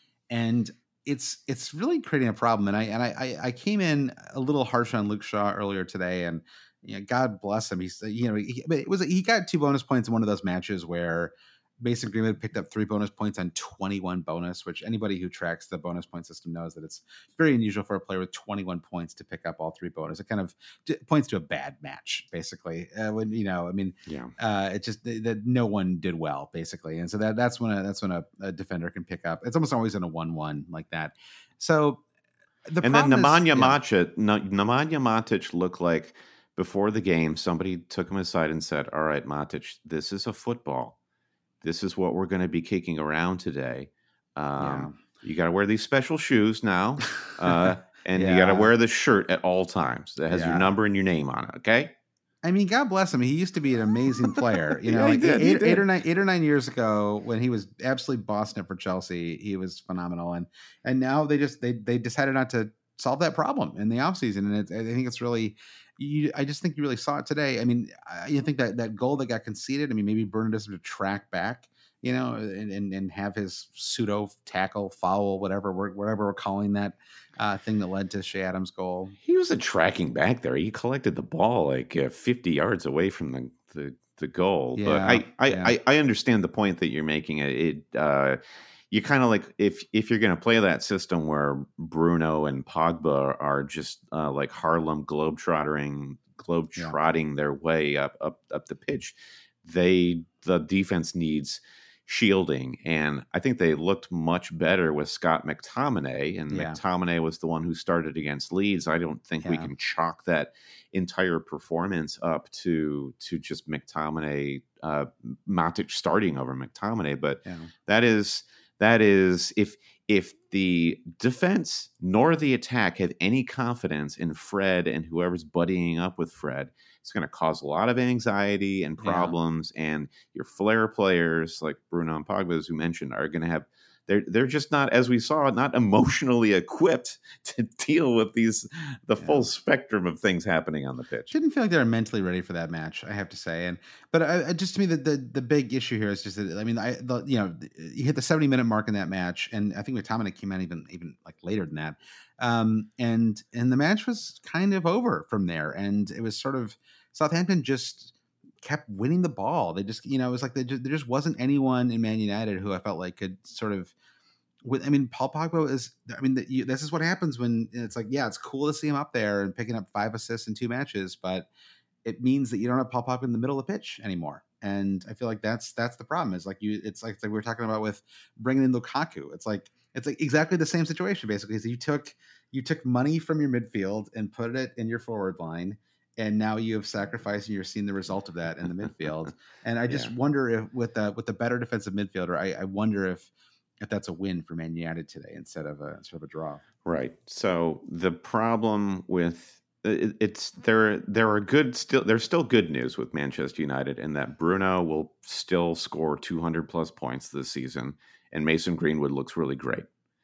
And it's it's really creating a problem. And I and I I came in a little harsh on Luke Shaw earlier today, and you know, God bless him. He's you know he, it was he got two bonus points in one of those matches where Mason Greenwood picked up three bonus points on twenty-one bonus, which anybody who tracks the bonus point system knows that it's very unusual for a player with twenty-one points to pick up all three bonus. It kind of points to a bad match, basically. Uh, when you know, I mean, yeah, uh, it just that no one did well, basically, and so that that's when a, that's when a, a defender can pick up. It's almost always in a one-one like that. So the and then problem Nemanja is- Matic, N- Nemanja Matic looked like before the game somebody took him aside and said, "All right, Matic, this is a football. This is what we're going to be kicking around today. Um, yeah. You got to wear these special shoes now, uh, and yeah. you got to wear the shirt at all times that has yeah. your number and your name on it. Okay." I mean, God bless him. He used to be an amazing player. You know, yeah, like did, eight, eight or nine, eight or nine years ago, when he was absolutely bossing it for Chelsea, he was phenomenal. And and now they just they they decided not to solve that problem in the offseason. And it, I think it's really. You, I just think you really saw it today. I mean, I you think that that goal that got conceded. I mean, maybe Bruno doesn't have to track back, you know, and, and, and have his pseudo tackle, foul, whatever we're whatever we're calling that uh, thing that led to Shea Adams' goal. He wasn't tracking back there. He collected the ball like uh, fifty yards away from the the, the goal. Yeah, but I I, yeah. I I understand the point that you're making. It. it uh, You kind of like if if you're going to play that system where Bruno and Pogba are just uh, like Harlem globetrotting globetrotting yeah. their way up up up the pitch, they the defense needs shielding, and I think they looked much better with Scott McTominay, and yeah. McTominay was the one who started against Leeds. I don't think yeah. we can chalk that entire performance up to to just McTominay, uh, Matic starting over McTominay, but yeah. that is. That is, if if the defense nor the attack have any confidence in Fred and whoever's buddying up with Fred, it's going to cause a lot of anxiety and problems. Yeah. And your flair players like Bruno and Pogba, as you mentioned, are going to have they're they're just not, as we saw, not emotionally equipped to deal with these the yeah. full spectrum of things happening on the pitch. Didn't feel like they were mentally ready for that match, I have to say. And but I, just to me, the, the the big issue here is just that I mean, I the, you know, you hit the seventy minute mark in that match, and I think McTominay came out even even like later than that, um, and and the match was kind of over from there, and it was sort of Southampton just kept winning the ball. They just, you know, it was like they just, there just wasn't anyone in Man United who I felt like could sort of. With, I mean, Paul Pogba is. I mean, the, you, this is what happens when it's like, yeah, it's cool to see him up there and picking up five assists in two matches, but it means that you don't have Paul Pogba in the middle of the pitch anymore. And I feel like that's that's the problem. Is like you, it's like, it's like we were talking about with bringing in Lukaku. It's like it's like exactly the same situation basically. Is you took you took money from your midfield and put it in your forward line, and now you have sacrificed and you're seeing the result of that in the midfield. And I just Yeah. wonder if with the with the better defensive midfielder, I, I wonder if if that's a win for Man United today instead of a instead of a draw. Right. So the problem with it, it's there there are good still there's still good news with Manchester United in that Bruno will still score two hundred plus points this season, and Mason Greenwood looks really great.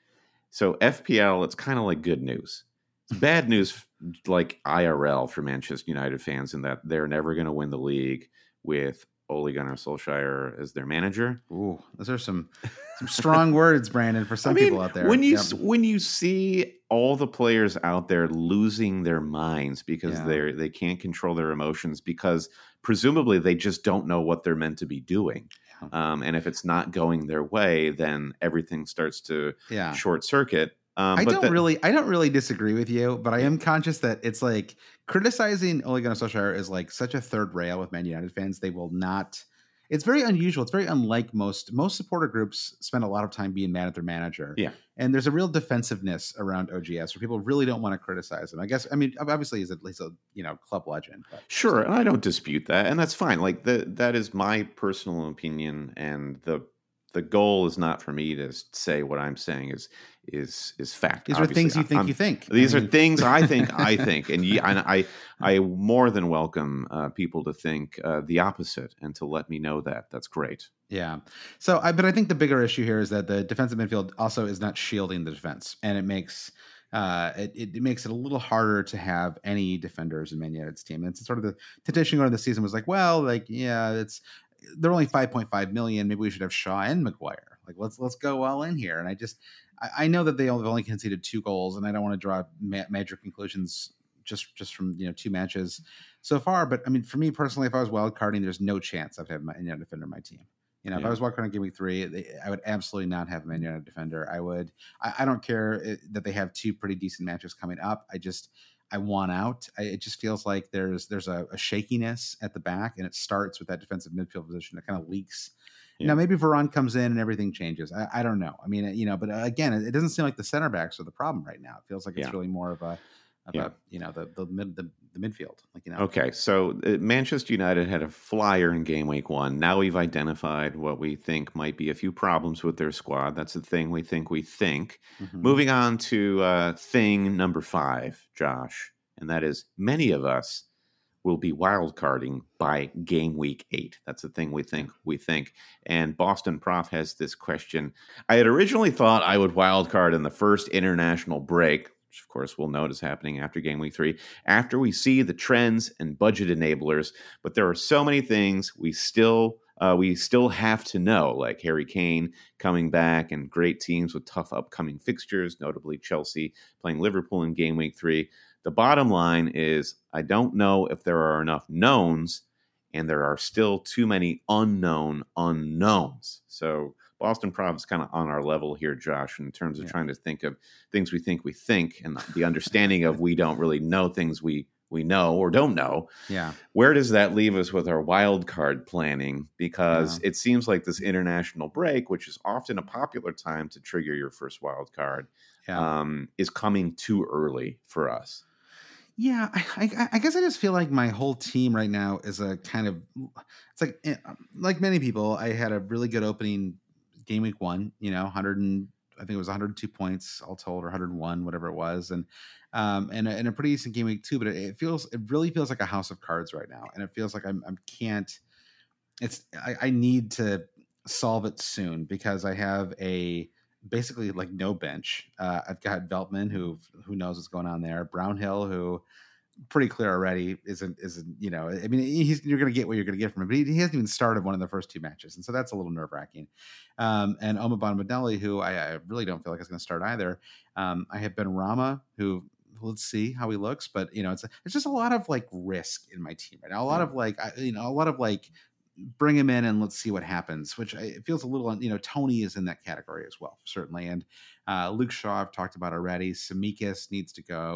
So F P L, it's kind of like good news. It's bad news like I R L for Manchester United fans in that they're never going to win the league with Ole Gunnar Solskjaer as their manager. Ooh, those are some some strong words, Brandon, for some I mean, people out there. When you Yep. when you see all the players out there losing their minds because Yeah. they're they can't control their emotions because presumably they just don't know what they're meant to be doing. Yeah. Um, and if it's not going their way, then everything starts to Yeah. short circuit. Um, I but don't that- really, I don't really disagree with you, but I am conscious that it's like criticizing Ole Gunnar Solskjaer is like such a third rail with Man United fans. They will not. It's very unusual. It's very unlike most most supporter groups spend a lot of time being mad at their manager. Yeah. And there's a real defensiveness around O G S where people really don't want to criticize him. I guess, I mean, obviously he's at least a, you know, club legend. But Sure, and I don't dispute that, and that's fine. Like the, that is my personal opinion, and the the goal is not for me to say what I'm saying is is is fact. These are Obviously, things you think I'm- you think. These I are mean- things I think I think, and ye- and I I more than welcome uh, people to think uh, the opposite and to let me know that. That's great. Yeah. So, I, but I think the bigger issue here is that the defensive midfield also is not shielding the defense, and it makes uh, it, it makes it a little harder to have any defenders in Man United's team. And it's sort of the temptation going into the season was like, well, like yeah, it's they're only five point five million. Maybe we should have Shaw and Maguire. Like let's let's go all in here. And I just I, I know that they only conceded two goals, and I don't want to draw ma- major conclusions just just from you know two matches so far. But I mean, for me personally, if I was wild carding, there's no chance I'd have my you know, defender in my team. You know, if Yeah. I was walking on game week three, they, I would absolutely not have a Man United defender. I would. I, I don't care it, that they have two pretty decent matches coming up. I just I want out. I, it just feels like there's there's a, a shakiness at the back, and it starts with that defensive midfield position that kind of leaks. Yeah. Now maybe Varane comes in and everything changes. I, I don't know. I mean, you know, but again, it, it doesn't seem like the center backs are the problem right now. It feels like it's Yeah. really more of a of Yeah. a you know the the mid the, the midfield, like you know. Okay, so uh, Manchester United had a flyer in game week one. Now we've identified what we think might be a few problems with their squad. That's the thing we think we think. Mhm. Moving on to uh, thing number five, Josh, and that is many of us will be wildcarding by game week eight. That's the thing we think we think. And Boston Prof has this question. I had originally thought I would wildcard in the first international break, which of course we'll note is happening after game week three, after we see the trends and budget enablers. But there are so many things we still uh, we still have to know, like Harry Kane coming back and great teams with tough upcoming fixtures, notably Chelsea playing Liverpool in game week three. The bottom line is I don't know if there are enough knowns, and there are still too many unknown unknowns. So Boston Prof is kind of on our level here, Josh, in terms of Yeah. trying to think of things we think we think and the understanding of we don't really know things we we know or don't know. Yeah. Where does that leave us with our wild card planning? Because it seems like this international break, which is often a popular time to trigger your first wild card, Yeah. um, is coming too early for us. Yeah, I, I, I guess I just feel like my whole team right now is a kind of it's like eh, like many people. I had a really good opening game week one. You know, hundred and I think it was one hundred two points all told, or one hundred one, whatever it was, and um and a, and a pretty decent game week two. But it, it feels it really feels like a house of cards right now, and it feels like I'm I can't. It's I, I need to solve it soon because I have a basically like no bench. Uh, I've got Veltman who who knows what's going on there. Brownhill who pretty clear already isn't isn't you know I mean he's you're going to get what you're going to get from him, but he, he hasn't even started one of the first two matches, and so that's a little nerve wracking. Um, and Omabon Madeli, who I, I really don't feel like is going to start either. Um, I have Ben Rama, who let's see how he looks, but you know it's it's just a lot of like risk in my team right now. A lot Yeah. of like I, you know a lot of like bring him in and let's see what happens, which I, it feels a little, you know, Tony is in that category as well, certainly. And uh, Luke Shaw, I've talked about already. Semikis needs to go.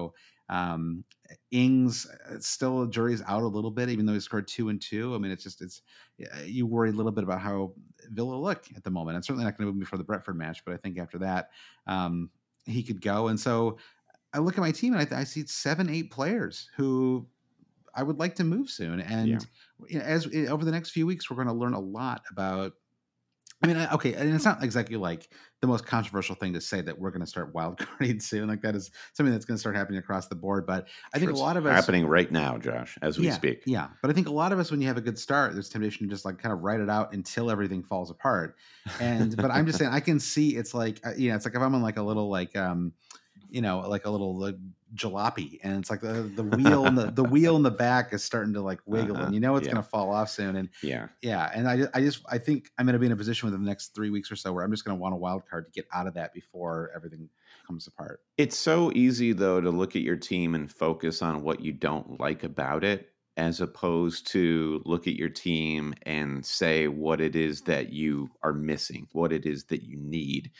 Um, Ings still jury's out a little bit, even though he scored two and two. I mean, it's just it's you worry a little bit about how Villa look at the moment. I'm certainly not going to move before the Brentford match, but I think after that um, he could go. And so I look at my team and I, th- I see seven, eight players who I would like to move soon. And yeah. as over the next few weeks, we're going to learn a lot about. I mean, okay, and it's not exactly like the most controversial thing to say that we're going to start wildcarding soon. Like that is something that's going to start happening across the board. But I think sure, a lot of us happening right now, Josh, as we yeah, speak. Yeah, but I think a lot of us, when you have a good start, there's temptation to just like kind of write it out until everything falls apart. And but I'm just saying, I can see it's like uh, you know, it's like if I'm on like a little like um, you know, like a little like, jalopy, and it's like the the wheel and the, the wheel in the back is starting to like wiggle, uh-huh. and you know it's yeah. going to fall off soon. And yeah, yeah, and I I just I think I'm going to be in a position within the next three weeks or so where I'm just going to want a wild card to get out of that before everything comes apart. It's so easy though to look at your team and focus on what you don't like about it, as opposed to look at your team and say what it is that you are missing, what it is that you need.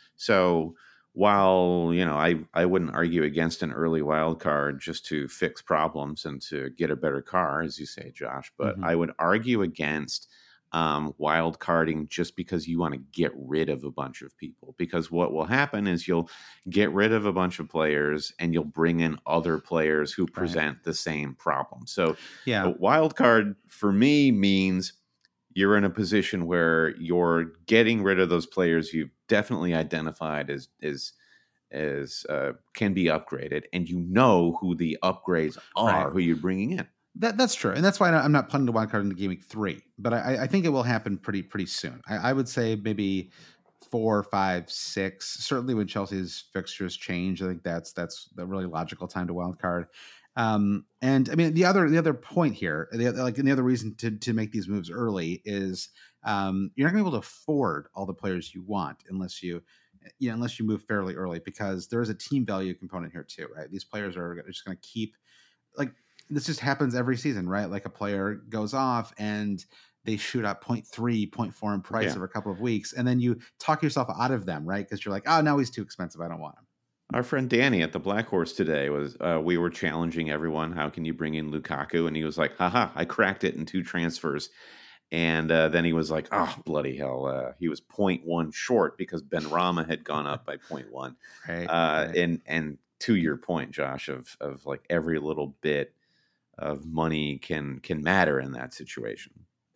So while, you know, I, I wouldn't argue against an early wild card just to fix problems and to get a better car, as you say, Josh, but mm-hmm. I would argue against um, wild carding just because you want to get rid of a bunch of people. Because what will happen is you'll get rid of a bunch of players and you'll bring in other players who present right. the same problem. So yeah, a wild card for me means you're in a position where you're getting rid of those players you've definitely identified as as as uh, can be upgraded, and you know who the upgrades are, right. who you're bringing in. That that's true, and that's why I'm not putting the wild card into game week three. But I, I think it will happen pretty pretty soon. I, I would say maybe four, five, six. Certainly when Chelsea's fixtures change, I think that's that's the really logical time to wild card. Um, and I mean, the other the other point here, the other, like, and the other reason to to make these moves early is um, you're not going to be able to afford all the players you want unless you, you know, unless you move fairly early, because there is a team value component here too, right? These players are just going to keep, like, this just happens every season, right? Like a player goes off and they shoot up zero point three, zero point four in price yeah. over a couple of weeks, and then you talk yourself out of them, right? Because you're like, oh, now he's too expensive, I don't want him. Our friend Danny at the Black Horse today was, uh, we were challenging everyone, how can you bring in Lukaku? And he was like, haha, I cracked it in two transfers. And uh, then he was like, oh, bloody hell. Uh, he was zero point one short because Benrahma had gone up by zero point one. Right, uh, right. And and to your point, Josh, of of like every little bit of money can can matter in that situation.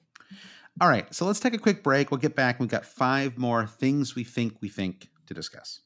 All right, so let's take a quick break. We'll get back. We've got five more things we think we think to discuss.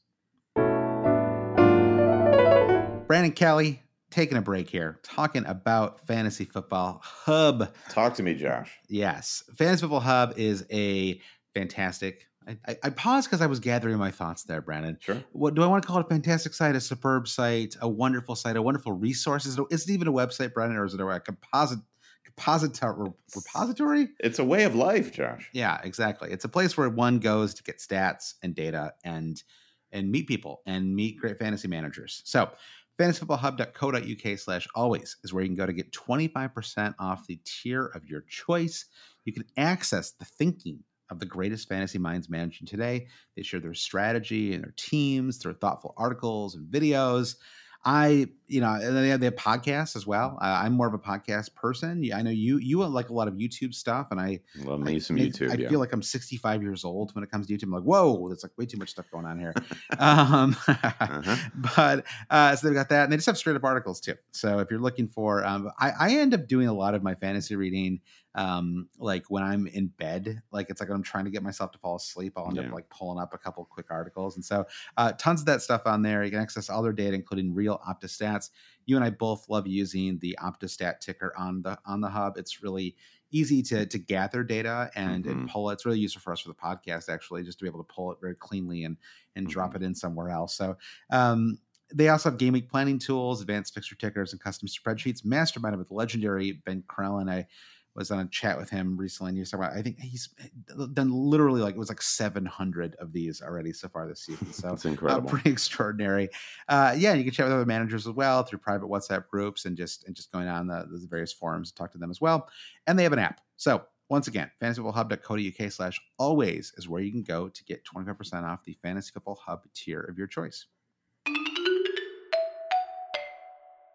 Brandon Kelly, taking a break here, talking about Fantasy Football Hub. Talk to me, Josh. Yes. Fantasy Football Hub is a fantastic... I, I, I paused because I was gathering my thoughts there, Brandon. Sure. What do I want to call it? A fantastic site, a superb site, a wonderful site, a wonderful resource? Is it, is it even a website, Brandon, or is it a composite... Repository, repository? It's a way of life, Josh. Yeah, exactly. It's a place where one goes to get stats and data and and meet people and meet great fantasy managers. So fantasyfootballhub.co.uk slash always is where you can go to get twenty-five percent off the tier of your choice. You can access the thinking of the greatest fantasy minds managing today. They share their strategy and their teams, their thoughtful articles and videos. I, you know, and they have, they have podcasts as well. Uh, I'm more of a podcast person. I know you, you like a lot of YouTube stuff, and I love me some I, YouTube. I yeah. feel like I'm sixty-five years old when it comes to YouTube. I'm like, whoa, there's like way too much stuff going on here. um, uh-huh. But uh, so they've got that, and they just have straight up articles too. So if you're looking for, um, I, I end up doing a lot of my fantasy reading. Um, like when I'm in bed, like it's like I'm trying to get myself to fall asleep, I'll end yeah. up like pulling up a couple quick articles. And so uh, tons of that stuff on there. You can access all their data, including real OptaStats. You and I both love using the OptaStat ticker on the on the hub. It's really easy to to gather data and, mm-hmm. and pull it. It's really useful for us for the podcast, actually, just to be able to pull it very cleanly and and mm-hmm. drop it in somewhere else. So um, they also have game week planning tools, advanced fixture tickers, and custom spreadsheets. Masterminded with legendary Ben Crellin. I was on a chat with him recently, and he was talking about, I think he's done literally like, it was like seven hundred of these already so far this season. So it's incredible. Uh, pretty extraordinary. Uh, yeah. You can chat with other managers as well through private WhatsApp groups and just, and just going on the, the various forums to talk to them as well. And they have an app. So once again, fantasyfootballhub.co.uk slash always is where you can go to get twenty-five percent off the Fantasy Football Hub tier of your choice.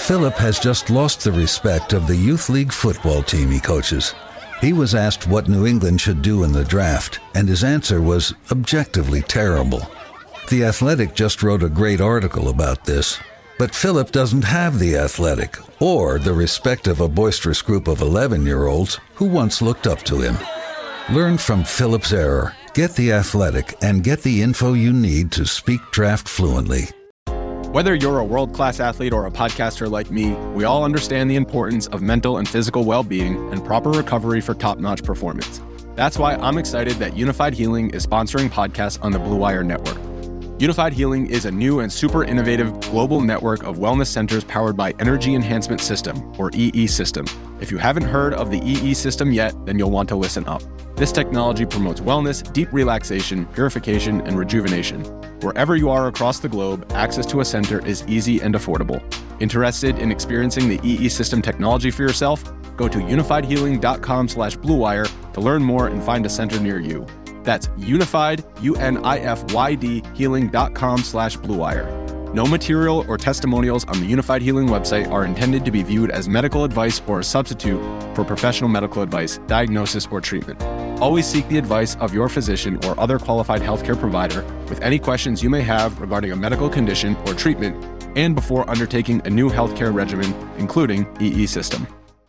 Philip has just lost the respect of the youth league football team he coaches. He was asked what New England should do in the draft, and his answer was objectively terrible. The Athletic just wrote a great article about this. But Philip doesn't have the Athletic or the respect of a boisterous group of eleven-year-olds who once looked up to him. Learn from Philip's error. Get the Athletic and get the info you need to speak draft fluently. Whether you're a world-class athlete or a podcaster like me, we all understand the importance of mental and physical well-being and proper recovery for top-notch performance. That's why I'm excited that Unified Healing is sponsoring podcasts on the Blue Wire Network. Unified Healing is a new and super innovative global network of wellness centers powered by Energy Enhancement System, or E E System. If you haven't heard of the E E System yet, then you'll want to listen up. This technology promotes wellness, deep relaxation, purification, and rejuvenation. Wherever you are across the globe, access to a center is easy and affordable. Interested in experiencing the E E System technology for yourself? Go to unified-healing.com slash bluewire to learn more and find a center near you. That's unified, U N I F Y D, healing.com slash bluewire. No material or testimonials on the Unified Healing website are intended to be viewed as medical advice or a substitute for professional medical advice, diagnosis, or treatment. Always seek the advice of your physician or other qualified healthcare provider with any questions you may have regarding a medical condition or treatment and before undertaking a new healthcare regimen, including E E System.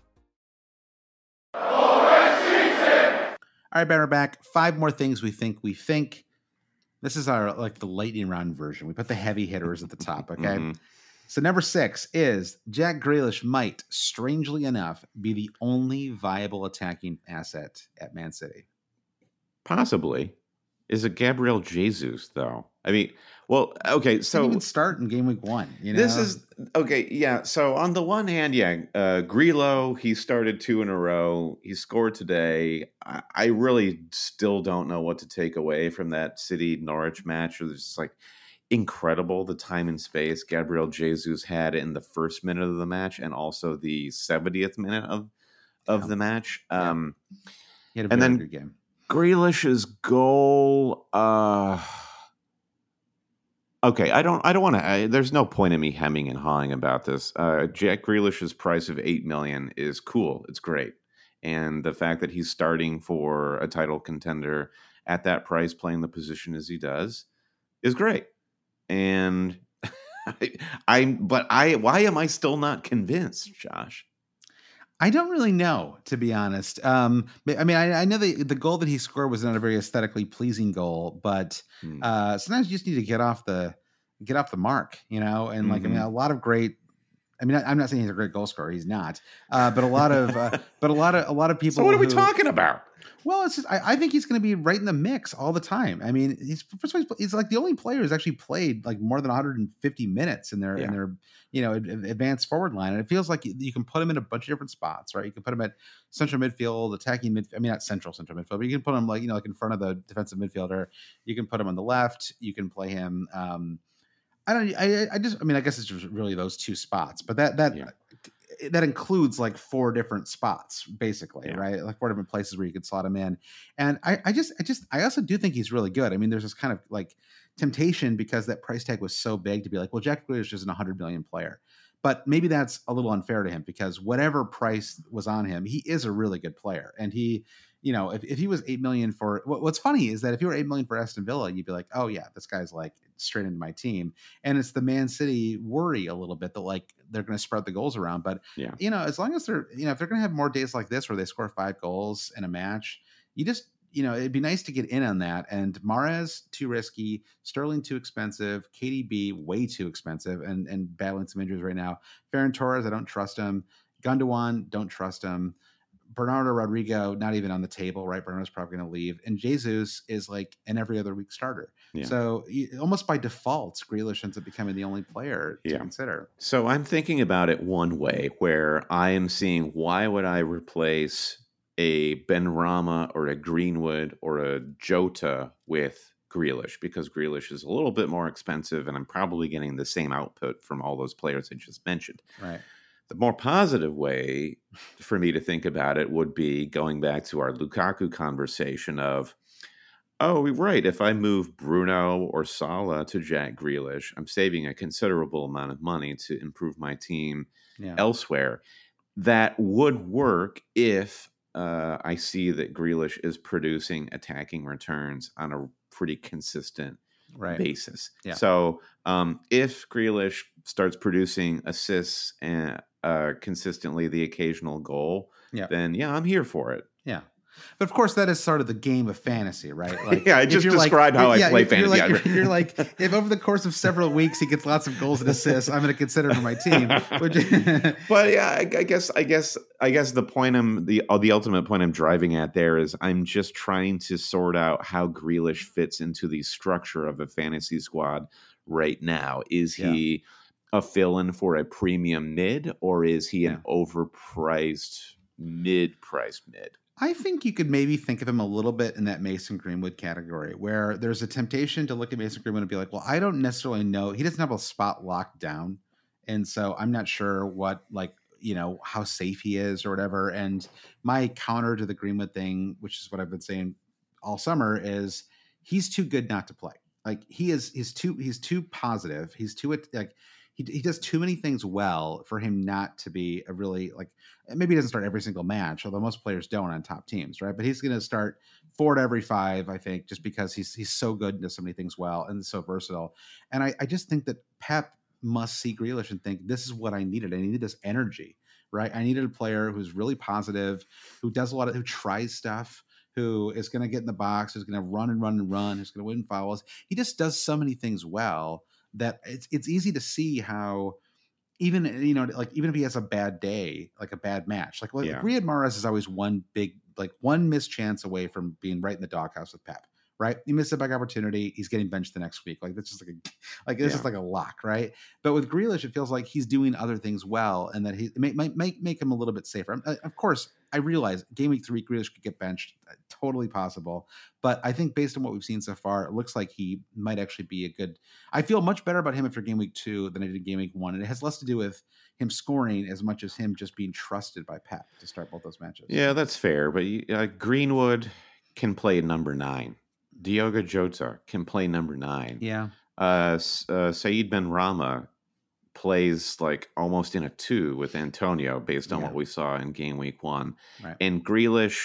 All right, Ben, we're back. Five more things we think we think. This is our, like, the lightning round version. We put the heavy hitters at the top, okay? Mm-hmm. So number six is Jack Grealish might, strangely enough, be the only viable attacking asset at Man City. Possibly. Is it Gabriel Jesus, though? I mean, well, okay, so... He didn't even start in game week one, you know? This is... Okay, yeah, so on the one hand, yeah, uh, Grillo, he started two in a row. He scored today. I, I really still don't know what to take away from that City-Norwich match. It was just, like, incredible the time and space Gabriel Jesus had in the first minute of the match and also the seventieth minute of, of yeah. the match. Um, yeah. He had a very and then good game. Grealish's goal... Uh, Okay, I don't. I don't want to. There's no point in me hemming and hawing about this. Uh, Jack Grealish's price of eight million is cool. It's great, and the fact that he's starting for a title contender at that price, playing the position as he does, is great. And I, I'm. But I. Why am I still not convinced, Josh? I don't really know, to be honest. Um, I mean, I, I know the the goal that he scored was not a very aesthetically pleasing goal, but hmm. uh, sometimes you just need to get off the get off the mark, you know. And like, mm-hmm. I mean, a lot of great. I mean, I'm not saying he's a great goal scorer; he's not. Uh, but a lot of, uh, but a lot of, a lot of people. So what are we who, talking about? Well, it's just I, I think he's going to be right in the mix all the time. I mean, he's first of all, he's like the only player who's actually played like more than one hundred fifty minutes in their yeah. in their you know advanced forward line, and it feels like you, you can put him in a bunch of different spots, right? You can put him at central midfield, attacking mid. I mean, not central central midfield, but you can put him like you know like in front of the defensive midfielder. You can put him on the left. You can play him. Um, I don't. I, I just. I mean, I guess it's just really those two spots, but that that. Yeah. That includes like four different spots, basically, yeah. right? Like four different places where you could slot him in. And I, I just, I just, I also do think he's really good. I mean, there's this kind of like temptation because that price tag was so big to be like, well, Jack Grealish is an one hundred million player, but maybe that's a little unfair to him because whatever price was on him, he is a really good player. And he, you know, if, if he was eight million for what, what's funny is that if you were eight million for Aston Villa, you'd be like, oh yeah, this guy's like straight into my team. And it's the Man City worry a little bit that like they're going to spread the goals around. But yeah, you know, as long as they're, you know, if they're going to have more days like this where they score five goals in a match, you just, you know, it'd be nice to get in on that. And Mahrez, too risky. Sterling, too expensive. K D B, way too expensive and and battling some injuries right now. Ferran Torres, I don't trust him. Gundogan, don't trust him. Bernardo Rodrigo, not even on the table, right? Bernardo's probably going to leave. And Jesus is like an every other week starter. Yeah. So almost by default, Grealish ends up becoming the only player to yeah. consider. So I'm thinking about it one way where I am seeing why would I replace a Benrahma or a Greenwood or a Jota with Grealish? Because Grealish is a little bit more expensive and I'm probably getting the same output from all those players I just mentioned. Right. The more positive way for me to think about it would be going back to our Lukaku conversation of, oh, right, if I move Bruno or Salah to Jack Grealish, I'm saving a considerable amount of money to improve my team yeah. elsewhere. That would work if uh, I see that Grealish is producing attacking returns on a pretty consistent right. basis. Yeah. So um, if Grealish starts producing assists and uh, consistently the occasional goal, yeah. then yeah, I'm here for it. Yeah. But of course, that is sort of the game of fantasy, right? Like, yeah, I just described like, how yeah, I play you're fantasy. Like, you're, you're like, if over the course of several weeks he gets lots of goals and assists, I'm going to consider him for my team. Which but yeah, I, I guess, I guess, I guess the point I'm the uh, the ultimate point I'm driving at there is I'm just trying to sort out how Grealish fits into the structure of a fantasy squad right now. Is he yeah. a fill-in for a premium mid, or is he an yeah. overpriced mid-priced mid? I think you could maybe think of him a little bit in that Mason Greenwood category, where there's a temptation to look at Mason Greenwood and be like, well, I don't necessarily know. He doesn't have a spot locked down. And so I'm not sure what, like, you know, how safe he is or whatever. And my counter to the Greenwood thing, which is what I've been saying all summer, is he's too good not to play. Like he is, he's too, he's too positive. He's too, like, He, he does too many things well for him not to be a really, like, maybe he doesn't start every single match, although most players don't on top teams, right? But he's going to start four to every five, I think, just because he's he's so good and does so many things well and so versatile. And I, I just think that Pep must see Grealish and think, this is what I needed. I needed this energy, right? I needed a player who's really positive, who does a lot of, who tries stuff, who is going to get in the box, who's going to run and run and run, who's going to win fouls. He just does so many things well that it's it's easy to see how even, you know, like even if he has a bad day, like a bad match, like, like yeah. Riyad Mahrez is always one big, like one missed chance away from being right in the doghouse with Pep, right? He missed a big opportunity. He's getting benched the next week. Like that's just like a, like it's yeah. just like a lock, right? But with Grealish, it feels like he's doing other things well, and that he might might make make him a little bit safer. Uh, of course, I realize game week three, Grealish could get benched, uh, totally possible. But I think based on what we've seen so far, it looks like he might actually be a good. I feel much better about him after game week two than I did game week one, and it has less to do with him scoring as much as him just being trusted by Pep to start both those matches. Yeah, that's fair. But uh, Greenwood can play number nine. Diogo Jota can play number nine. Yeah. Uh, uh, Said Benrahma plays like almost in a two with Antonio based on yeah. what we saw in game week one. Right. And Grealish,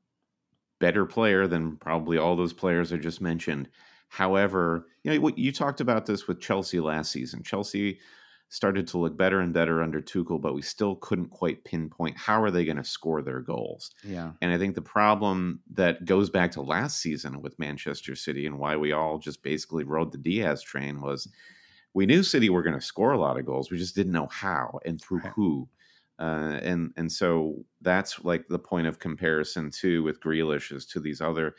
better player than probably all those players I just mentioned. However, you know, you talked about this with Chelsea last season. Chelsea started to look better and better under Tuchel, but we still couldn't quite pinpoint how are they going to score their goals. Yeah. And I think the problem that goes back to last season with Manchester City and why we all just basically rode the Diaz train was we knew City were going to score a lot of goals. We just didn't know how and through right. who. Uh, and and so that's like the point of comparison too with Grealish is to these other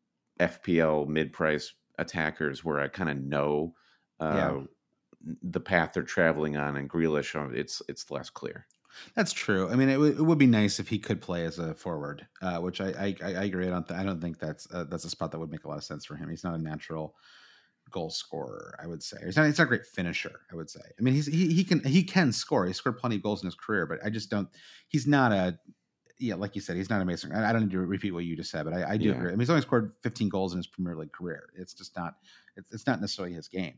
F P L mid-price attackers where I kind of know uh, yeah. the path they're traveling on, and Grealish, it's it's less clear. That's true. I mean, it, w- it would be nice if he could play as a forward, uh, which I, I I agree. I don't th- I don't think that's uh, that's a spot that would make a lot of sense for him. He's not a natural goal scorer, I would say. He's not, he's not a great finisher, I would say. I mean, he's he, he can he can score. He scored plenty of goals in his career, but I just don't. He's not a yeah, like you said, he's not a Mason. I, I don't need to repeat what you just said, but I, I do yeah. agree. I mean, he's only scored fifteen goals in his Premier League career. It's just not. It's, it's not necessarily his game.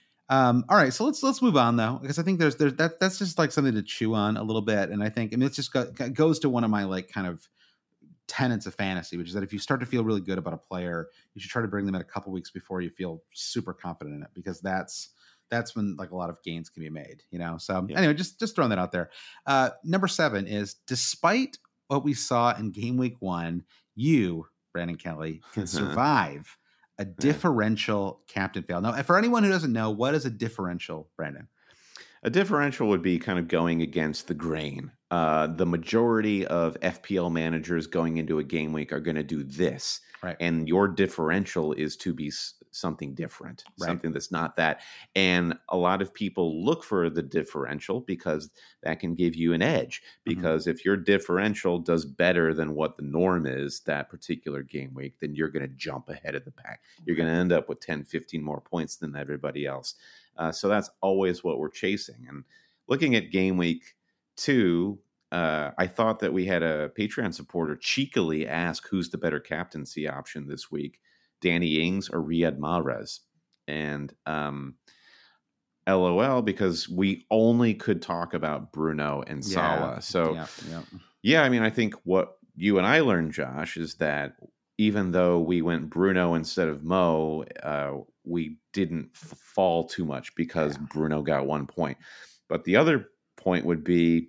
Um, all right, so let's let's move on though, because I think there's there's that that's just like something to chew on a little bit, and I think I mean it's just got, goes to one of my like kind of tenets of fantasy, which is that if you start to feel really good about a player, you should try to bring them in a couple weeks before you feel super confident in it, because that's that's when like a lot of gains can be made, you know. So yeah. anyway, just just throwing that out there. Uh, number seven is, despite what we saw in game week one, you, Brandon Kelly, can survive a differential captain fail. Now, for anyone who doesn't know, what is a differential, Brandon? A differential would be kind of going against the grain. Uh, the majority of F P L managers going into a game week are going to do this. Right. And your differential is to be s- something different, right. something that's not that. And a lot of people look for the differential because that can give you an edge. Because mm-hmm. if your differential does better than what the norm is that particular game week, then you're going to jump ahead of the pack. You're going to end up with ten, fifteen more points than everybody else. Uh, so that's always what we're chasing. And looking at game week two, uh, I thought that we had a Patreon supporter cheekily ask who's the better captaincy option this week, Danny Ings or Riyad Mahrez. And um, LOL, because we only could talk about Bruno and Salah. Yeah, So, yeah, yeah. yeah, I mean, I think what you and I learned, Josh, is that even though we went Bruno instead of Mo, uh, we didn't f- fall too much because Yeah. Bruno got one point. But the other point would be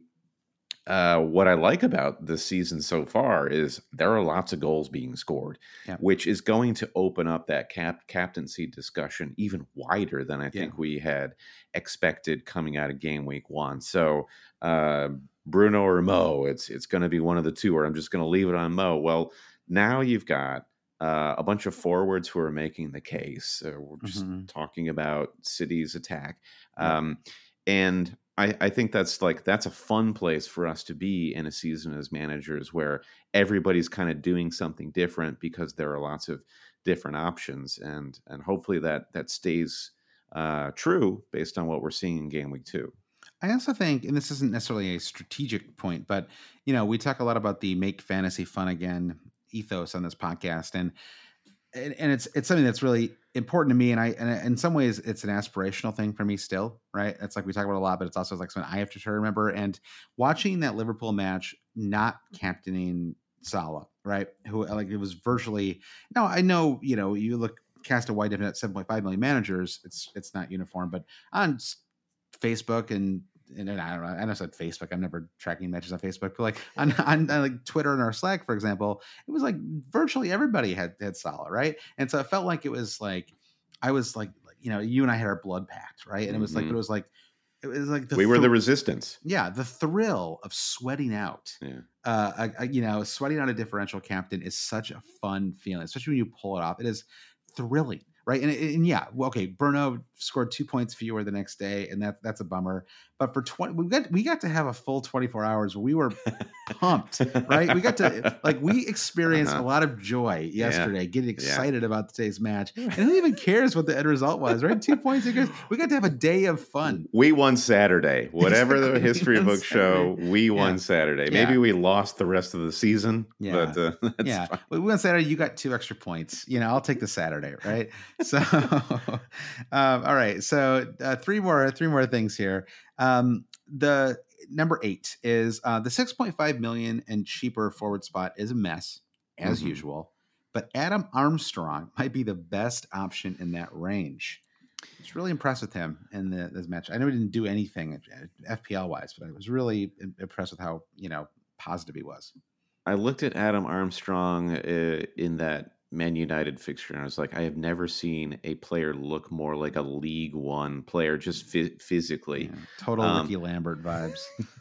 uh, what I like about this season so far is there are lots of goals being scored, Yeah. which is going to open up that cap- captaincy discussion even wider than I think Yeah. we had expected coming out of game week one. So uh, Bruno or Mo, it's it's going to be one of the two, or I'm just going to leave it on Mo. Well, now you've got uh, a bunch of forwards who are making the case. Uh, we're just Mhm. talking about City's attack. Yeah. Um, and I, I think that's like that's a fun place for us to be in a season as managers, where everybody's kind of doing something different because there are lots of different options, and and hopefully that that stays uh, true based on what we're seeing in game week two. I also think, and this isn't necessarily a strategic point, but you know, we talk a lot about the make fantasy fun again ethos on this podcast, and and, and it's it's something that's really important to me, and I and in some ways it's an aspirational thing for me still, right? It's like we talk about a lot, but it's also like something I have to try to remember. And watching that Liverpool match, not captaining Salah, right? Who like it was virtually no, I know, you know, you look cast a wide different at seven point five million managers, it's it's not uniform, but on Facebook and and I don't know, I know I said Facebook. I'm never tracking matches on Facebook, but like on, on, on like Twitter and our Slack, for example, it was like virtually everybody had had Salah, right? And so it felt like it was like I was like, you know, you and I had our blood pact, right? And it was Mm-hmm. like, but it was like it was like the we were thr- the resistance. Yeah, the thrill of sweating out, Yeah. uh, a, a, you know, sweating out a differential captain is such a fun feeling, especially when you pull it off. It is thrilling. Right. And, and yeah, well, okay, Bruno scored two points fewer the next day, and that that's a bummer. But for twenty, we got we got to have a full twenty-four hours where we were pumped, right? We got to like we experienced Uh-huh. a lot of joy yesterday, Yeah. getting Yeah. excited about today's match. And who even cares what the end result was, right? Two points. Who cares? We got to have a day of fun. We won Saturday. Whatever the Exactly. history We won book show, we won Yeah. Saturday. Yeah. Maybe we lost the rest of the season, Yeah. but uh, that's Yeah, fine. we went Saturday. You got two extra points. You know, I'll take the Saturday, right? So, um, all right. So, uh, three more, three more things here. Um, the number eight is uh, the six point five million and cheaper forward spot is a mess as Mhm. usual, but Adam Armstrong might be the best option in that range. It's really impressed with him in the, this match. I know he didn't do anything F P L wise, but I was really impressed with how, you know, positive he was. I looked at Adam Armstrong uh, in that Man United fixture, and I was like, I have never seen a player look more like a League One player, just phys- physically. Yeah, total Um, Ricky Lambert vibes.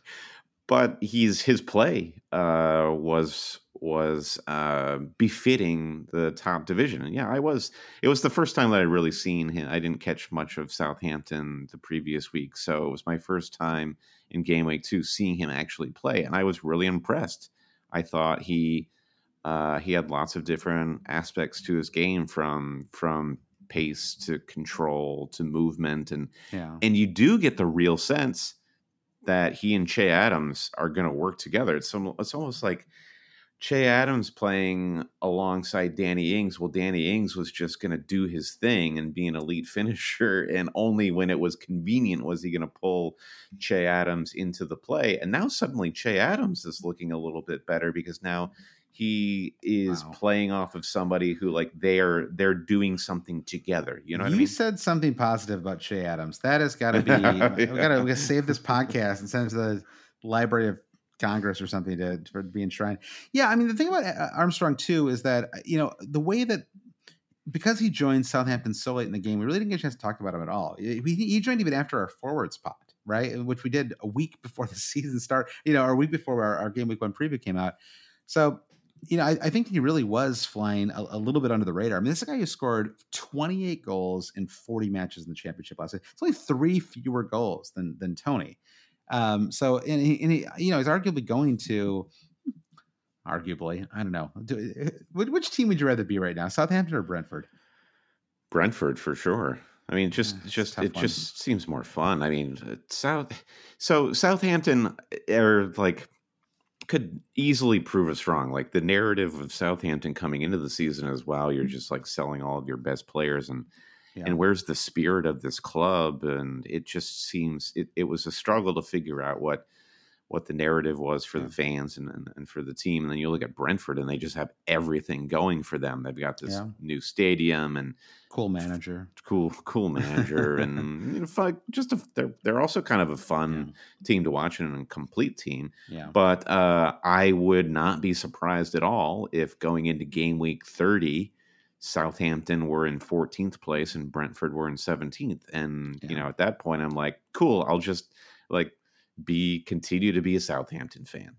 But he's his play uh, was was uh, befitting the top division, and yeah, I was. It was the first time that I'd really seen him. I didn't catch much of Southampton the previous week, so it was my first time in game week two seeing him actually play, and I was really impressed. I thought he uh, he had lots of different aspects to his game, from from pace to control to movement, and Yeah. and you do get the real sense that he and Che Adams are going to work together. It's some, it's almost like Che Adams playing alongside Danny Ings. Well, Danny Ings was just going to do his thing and be an elite finisher, and only when it was convenient was he going to pull Che Adams into the play. And now suddenly Che Adams is looking a little bit better because now he is Wow. playing off of somebody who, like, they're they're doing something together. You know what you I mean? said something positive about Che Adams. That has got to be. We got to we got to save this podcast and send it to the Library of Congress or something to for be enshrined. Yeah, I mean the thing about Armstrong too is that you know the way that because he joined Southampton so late in the game, we really didn't get a chance to talk about him at all. He, he joined even after our forward spot, right? Which we did a week before the season start. You know, or a week before our, our game week one preview came out. So. You know, I, I think he really was flying a, a little bit under the radar. I mean, this is a guy who scored twenty-eight goals in forty matches in the championship last year. It's only three fewer goals than than Tony. Um, so, and he, and he, you know, he's arguably going to, arguably, I don't know, do, which team would you rather be right now, Southampton or Brentford? Brentford for sure. I mean, just Yeah, just tough it one. just seems more fun. I mean, South so Southampton are like could easily prove us wrong. Like the narrative of Southampton coming into the season is, wow, you're just like selling all of your best players and Yeah. and where's the spirit of this club? And it just seems it, it was a struggle to figure out what what the narrative was for Yeah. the fans and, and and for the team. And then you look at Brentford, and they just have everything going for them. They've got this Yeah. new stadium and Cool manager. cool cool manager, and you know, fun, just a, they're they're also kind of a fun Yeah. team to watch and a complete team. Yeah. But uh, I would not be surprised at all if going into game week thirty, Southampton were in fourteenth place and Brentford were in seventeenth. And Yeah. you know, at that point, I'm like, cool. I'll just like be continue to be a Southampton fan.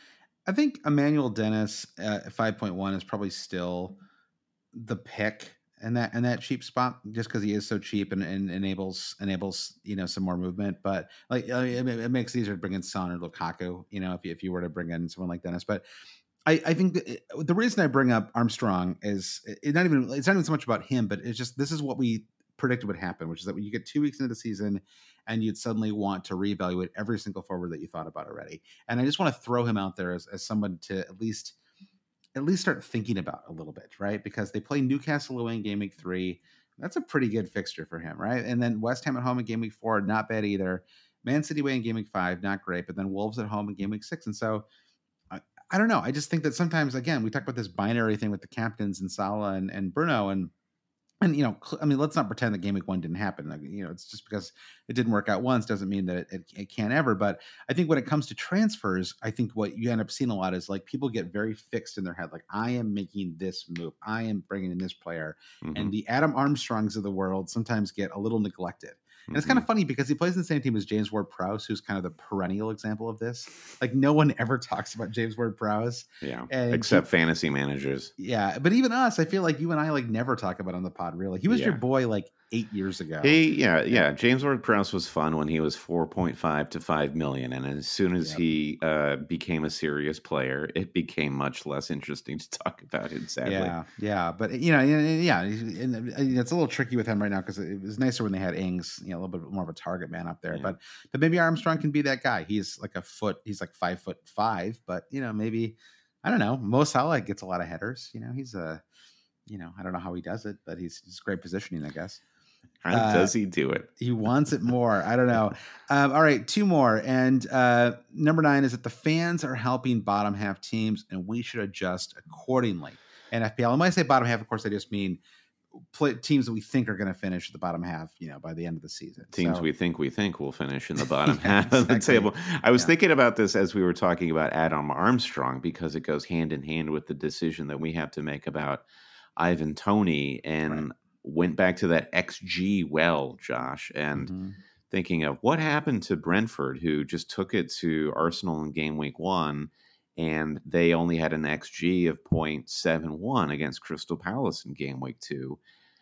I think Emmanuel Dennis at five point one is probably still the pick in that in that cheap spot, just because he is so cheap and, and enables enables you know some more movement. But like I mean, it, it makes it easier to bring in Son or Lukaku, you know, if you, if you were to bring in someone like Dennis. But I, I think the, the reason I bring up Armstrong is it not even it's not even so much about him, but it's just this is what we predicted would happen, which is that when you get two weeks into the season and you'd suddenly want to reevaluate every single forward that you thought about already. And I just want to throw him out there as, as someone to at least at least start thinking about a little bit, right? Because they play Newcastle away in game week three. That's a pretty good fixture for him, right? And then West Ham at home in game week four, not bad either. Man City away in game week five, not great, but then Wolves at home in game week six. And so I, I don't know. I just think that sometimes, again, we talk about this binary thing with the captains and Salah and, and Bruno, and And, you know, I mean, let's not pretend that game week one didn't happen. Like, you know, it's just because it didn't work out once doesn't mean that it, it, it can't ever. But I think when it comes to transfers, I think what you end up seeing a lot is like people get very fixed in their head. Like, I am making this move. I am bringing in this player. Mm-hmm. And the Adam Armstrongs of the world sometimes get a little neglected. And it's Mm-hmm. kind of funny because he plays in the same team as James Ward-Prowse, who's kind of the perennial example of this. Like, no one ever talks about James Ward-Prowse. Yeah, And except he- fantasy managers. Yeah, but even us, I feel like you and I like never talk about it on the pod. Really, he was Yeah. your boy like eight years ago. He, yeah, yeah. James Ward-Prowse was fun when he was four point five to five million, and as soon as Yep. he uh, became a serious player, it became much less interesting to talk about him. Sadly, Yeah, yeah, but you know, yeah, and it's a little tricky with him right now because it was nicer when they had Ings, you know, a little bit more of a target man up there. Yeah. But but maybe Armstrong can be that guy. He's like a foot, he's like five foot five, but you know, maybe I don't know. Mo Salah gets a lot of headers. You know, he's a, you know, I don't know how he does it, but he's, he's great positioning, I guess. how Uh, does he do it? He wants it more. I don't know. Um, all right, two more. And uh, number nine is that the fans are helping bottom half teams, and we should adjust accordingly. And F P L, and when I say bottom half, of course, I just mean play, teams that we think are going to finish at the bottom half, you know, by the end of the season. Teams So- we think we think will finish in the bottom Yeah, half of the exactly. table. I was Yeah. thinking about this as we were talking about Adam Armstrong because it goes hand in hand with the decision that we have to make about Ivan Toney, and Right. went back to that X G well, Josh, and Mhm. thinking of what happened to Brentford, who just took it to Arsenal in game week one, and they only had an X G of point seven one against Crystal Palace in game week two.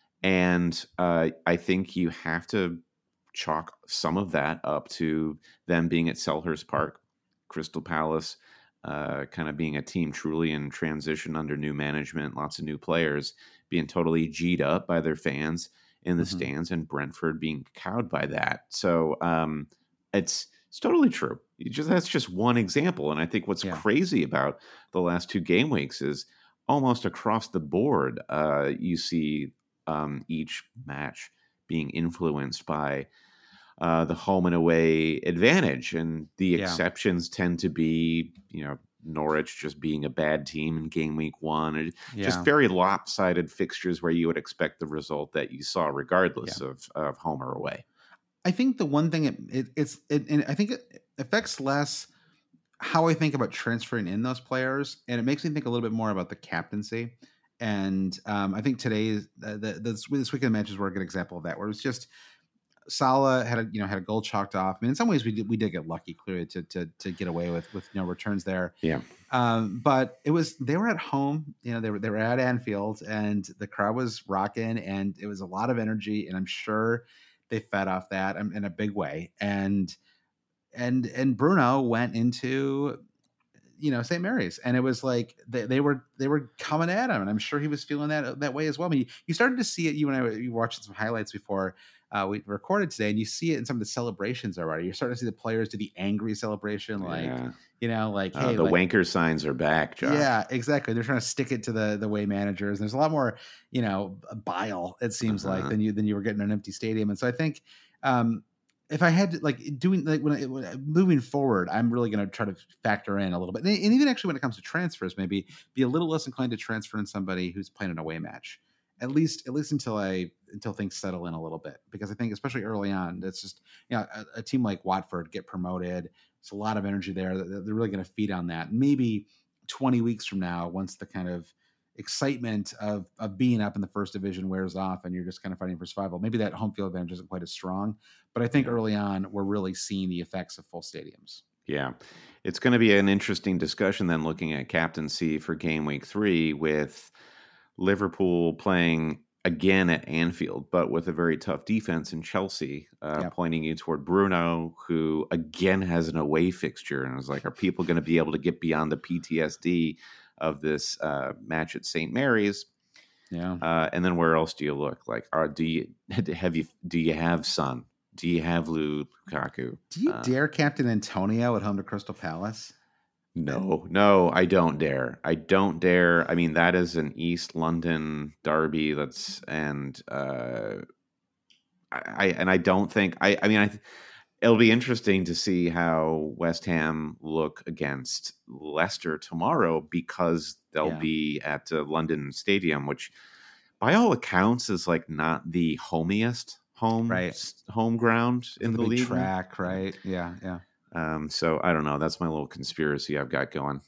And uh, I think you have to chalk some of that up to them being at Selhurst Park, Crystal Palace, uh, kind of being a team truly in transition under new management, lots of new players, being totally G'd up by their fans in the Mhm. stands, and Brentford being cowed by that. So um, it's it's totally true. You just that's just one example, and I think what's Yeah. crazy about the last two game weeks is almost across the board, uh, you see um, each match being influenced by uh, the home and away advantage, and the Yeah. exceptions tend to be, you know, Norwich just being a bad team in game week one, and Yeah. just very lopsided fixtures where you would expect the result that you saw regardless of, of home or away. I think the one thing it, it it's it, and I think it affects less how I think about transferring in those players, and it makes me think a little bit more about the captaincy. And um, I think today's the, the, this, this weekend matches were a good example of that, where it was just Salah had a you know had a goal chalked off. I mean, in some ways we did, we did get lucky, clearly, to to to get away with with no returns there. Yeah. Um, but it was they were at home, you know, they were they were at Anfield, and the crowd was rocking, and it was a lot of energy, and I'm sure they fed off that in a big way. And and and Bruno went into you know Saint Mary's, and it was like they, they were they were coming at him, and I'm sure he was feeling that that way as well. I mean, you started to see it. You and I you watched some highlights before. uh, we recorded today, and you see it in some of the celebrations already. You're starting to see the players do the angry celebration, like, yeah. you know, like, uh, hey, the like, wanker signs are back, Josh. Yeah, exactly. They're trying to stick it to the the way managers. And there's a lot more, you know, bile, it seems uh-huh. like, than you than you were getting in an empty stadium. And so I think um, if I had to, like doing like when, I, when moving forward, I'm really going to try to factor in a little bit, and, and even actually when it comes to transfers, maybe be a little less inclined to transfer in somebody who's playing an away match. At least, at least until I until things settle in a little bit, because I think especially early on, it's just, you know, a, a team like Watford get promoted. It's a lot of energy there. They're really going to feed on that. Maybe twenty weeks from now, once the kind of excitement of of being up in the first division wears off, and you're just kind of fighting for survival, maybe that home field advantage isn't quite as strong. But I think yeah. early on, we're really seeing the effects of full stadiums. Yeah, it's going to be an interesting discussion then, looking at captaincy for game week three with Liverpool playing again at Anfield, but with a very tough defense in Chelsea, uh, yep. pointing you toward Bruno, who again has an away fixture. And I was like, are people going to be able to get beyond the P T S D of this uh, match at Saint Mary's? Yeah. Uh, and then where else do you look? Like, are do you have you do you have Son? Do you have Lukaku? Do you uh, dare captain Antonio at home to Crystal Palace? No, no, I don't dare. I don't dare. I mean, that is an East London derby. That's and uh, I and I don't think I. I mean, I. It'll be interesting to see how West Ham look against Leicester tomorrow, because they'll yeah. be at uh, London Stadium, which, by all accounts, is like not the homiest home right. home ground in the, the league. Track, right? Yeah, yeah. Um, so I don't know. That's my little conspiracy I've got going.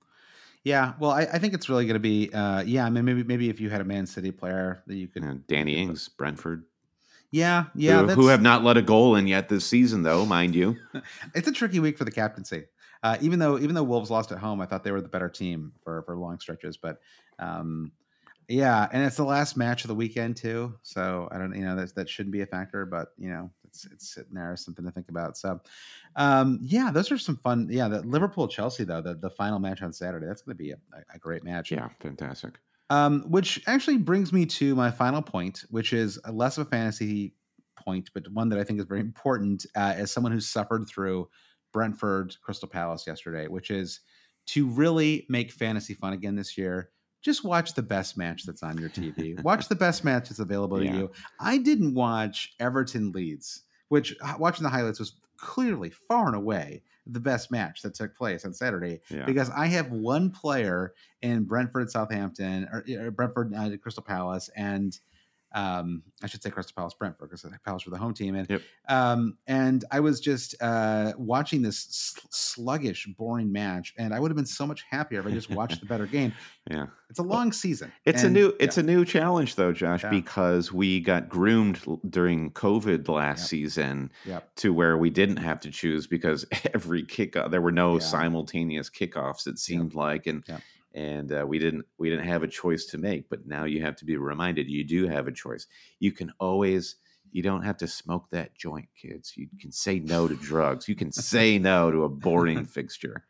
Yeah, well, I, I think it's really going to be, uh, yeah. I mean, maybe maybe if you had a Man City player that you could, yeah, Danny Ings, Brentford. Yeah, yeah, who, that's... who have not let a goal in yet this season, though, mind you. It's a tricky week for the captaincy. Uh, even though even though Wolves lost at home, I thought they were the better team for for long stretches. But um, yeah, and it's the last match of the weekend too, so I don't, you know, that that shouldn't be a factor, but you know, it's it's sitting there as something to think about. So, um, yeah, those are some fun. Yeah, the Liverpool Chelsea though, the the final match on Saturday, that's going to be a, a great match. Yeah, fantastic. Um, which actually brings me to my final point, which is a less of a fantasy point, but one that I think is very important uh, as someone who's suffered through Brentford Crystal Palace yesterday, which is to really make fantasy fun again this year. Just watch the best match that's on your T V. Watch the best match that's available yeah. to you. I didn't watch Everton Leeds, which watching the highlights was clearly far and away the best match that took place on Saturday, yeah. because I have one player in Brentford Southampton or, or Brentford uh, Crystal Palace, and um, I should say Crystal Palace Brentford, because Palace were the home team, and yep. um, and I was just uh, watching this sl- sluggish, boring match, and I would have been so much happier if I just watched the better game. Yeah, it's a long season. It's and, a new it's yeah. a new challenge though, Josh, yeah. because we got groomed during COVID last yep. season yep. to where we didn't have to choose, because every kickoff, there were no yeah. simultaneous kickoffs, it seemed yep. like, and. Yep. And uh, we didn't we didn't have a choice to make, but now you have to be reminded you do have a choice. You can always you don't have to smoke that joint, kids. You can say no to drugs. You can say no to a boring fixture.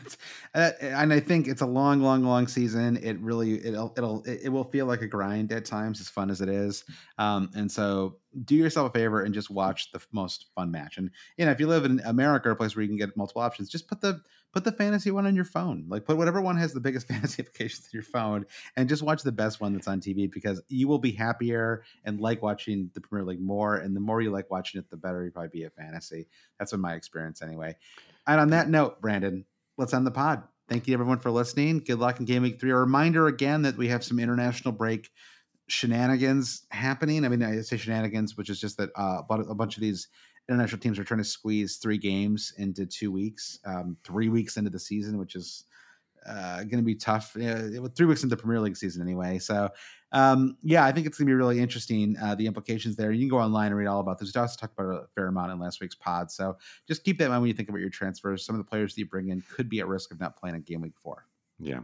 uh, and I think it's a long, long, long season. It really it'll it'll it will feel like a grind at times, as fun as it is. Um, and so do yourself a favor and just watch the most fun match. And you know, if you live in America, or a place where you can get multiple options, just put the put the fantasy one on your phone. Like put whatever one has the biggest fantasy applications on your phone, and just watch the best one that's on T V, because you will be happier and like watching the Premier League more. And the more you like watching it, the better you probably be at fantasy. That's been my experience anyway. And on that note, Brandon, let's end the pod. Thank you everyone for listening. Good luck in game week three. A reminder again that we have some international break shenanigans happening. I mean, I say shenanigans, which is just that uh, a bunch of these international teams are trying to squeeze three games into two weeks, um, three weeks into the season, which is uh, going to be tough. Uh, three weeks into the Premier League season anyway. So, um, yeah, I think it's going to be really interesting, uh, the implications there. You can go online and read all about this. We also talked about a fair amount in last week's pod. So just keep that in mind when you think about your transfers. Some of the players that you bring in could be at risk of not playing in game week four. Yeah.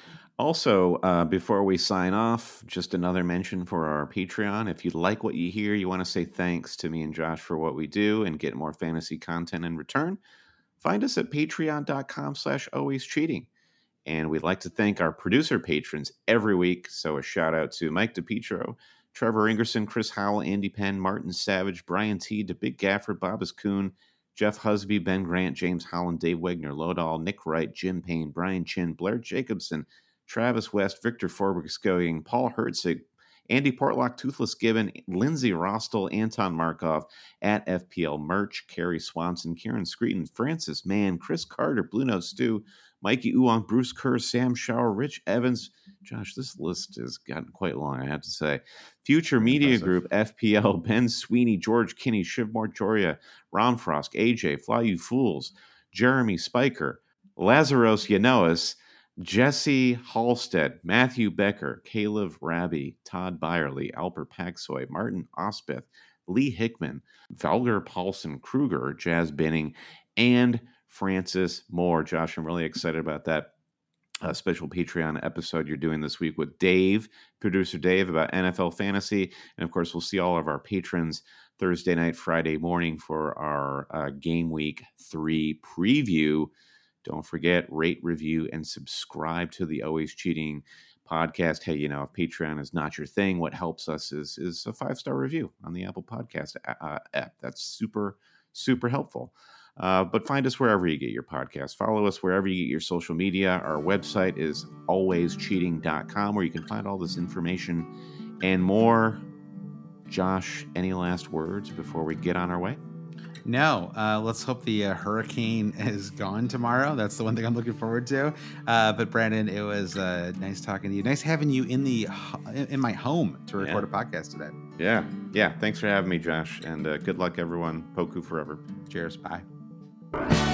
Also, uh, before we sign off, just another mention for our Patreon. If you like what you hear, you want to say thanks to me and Josh for what we do and get more fantasy content in return, find us at patreon.com slash always cheating. And we'd like to thank our producer patrons every week. So a shout out to Mike DePietro, Trevor Ingerson, Chris Howell, Andy Penn, Martin Savage, Brian T., to Big Gaffer, Bobbas Kuhn, Jeff Husby, Ben Grant, James Holland, Dave Wegner, Lodahl, Nick Wright, Jim Payne, Brian Chin, Blair Jacobson, Travis West, Victor Forberg-Skoing, Paul Herzig, Andy Portlock, Toothless Gibbon, Lindsay Rostel, Anton Markov, at F P L Merch, Carrie Swanson, Karen Screeton, Francis Mann, Chris Carter, Blue Nose Stew, Mikey Uong, Bruce Kerr, Sam Schauer, Rich Evans. Josh, this list has gotten quite long, I have to say. Future Media Impressive. Group, F P L, Ben Sweeney, George Kinney, Shiv Marjoria, Ron Frost, A J, Fly You Fools, Jeremy Spiker, Lazaros Yanois, Jesse Halstead, Matthew Becker, Caleb Rabi, Todd Byerly, Alper Paxoy, Martin Ospeth, Lee Hickman, Valger Paulson Kruger, Jazz Binning, and Francis Moore. Josh, I'm really excited about that uh, special Patreon episode you're doing this week with Dave, producer Dave, about N F L fantasy. And of course, we'll see all of our patrons Thursday night, Friday morning for our uh, Game Week three preview. Don't forget, rate, review, and subscribe to the Always Cheating podcast. Hey, you know, if Patreon is not your thing, what helps us is, is a five-star review on the Apple Podcast uh, app. That's super, super helpful. Uh, but find us wherever you get your podcast. Follow us wherever you get your social media. Our website is always cheating dot com, where you can find all this information and more. Josh, any last words before we get on our way? No, uh, let's hope the uh, hurricane is gone tomorrow. That's the one thing I'm looking forward to. Uh, but Brandon, it was uh, nice talking to you. Nice having you in the in my home to record yeah. a podcast today. Yeah, yeah. Thanks for having me, Josh, and uh, good luck, everyone. Poku forever. Cheers. Bye.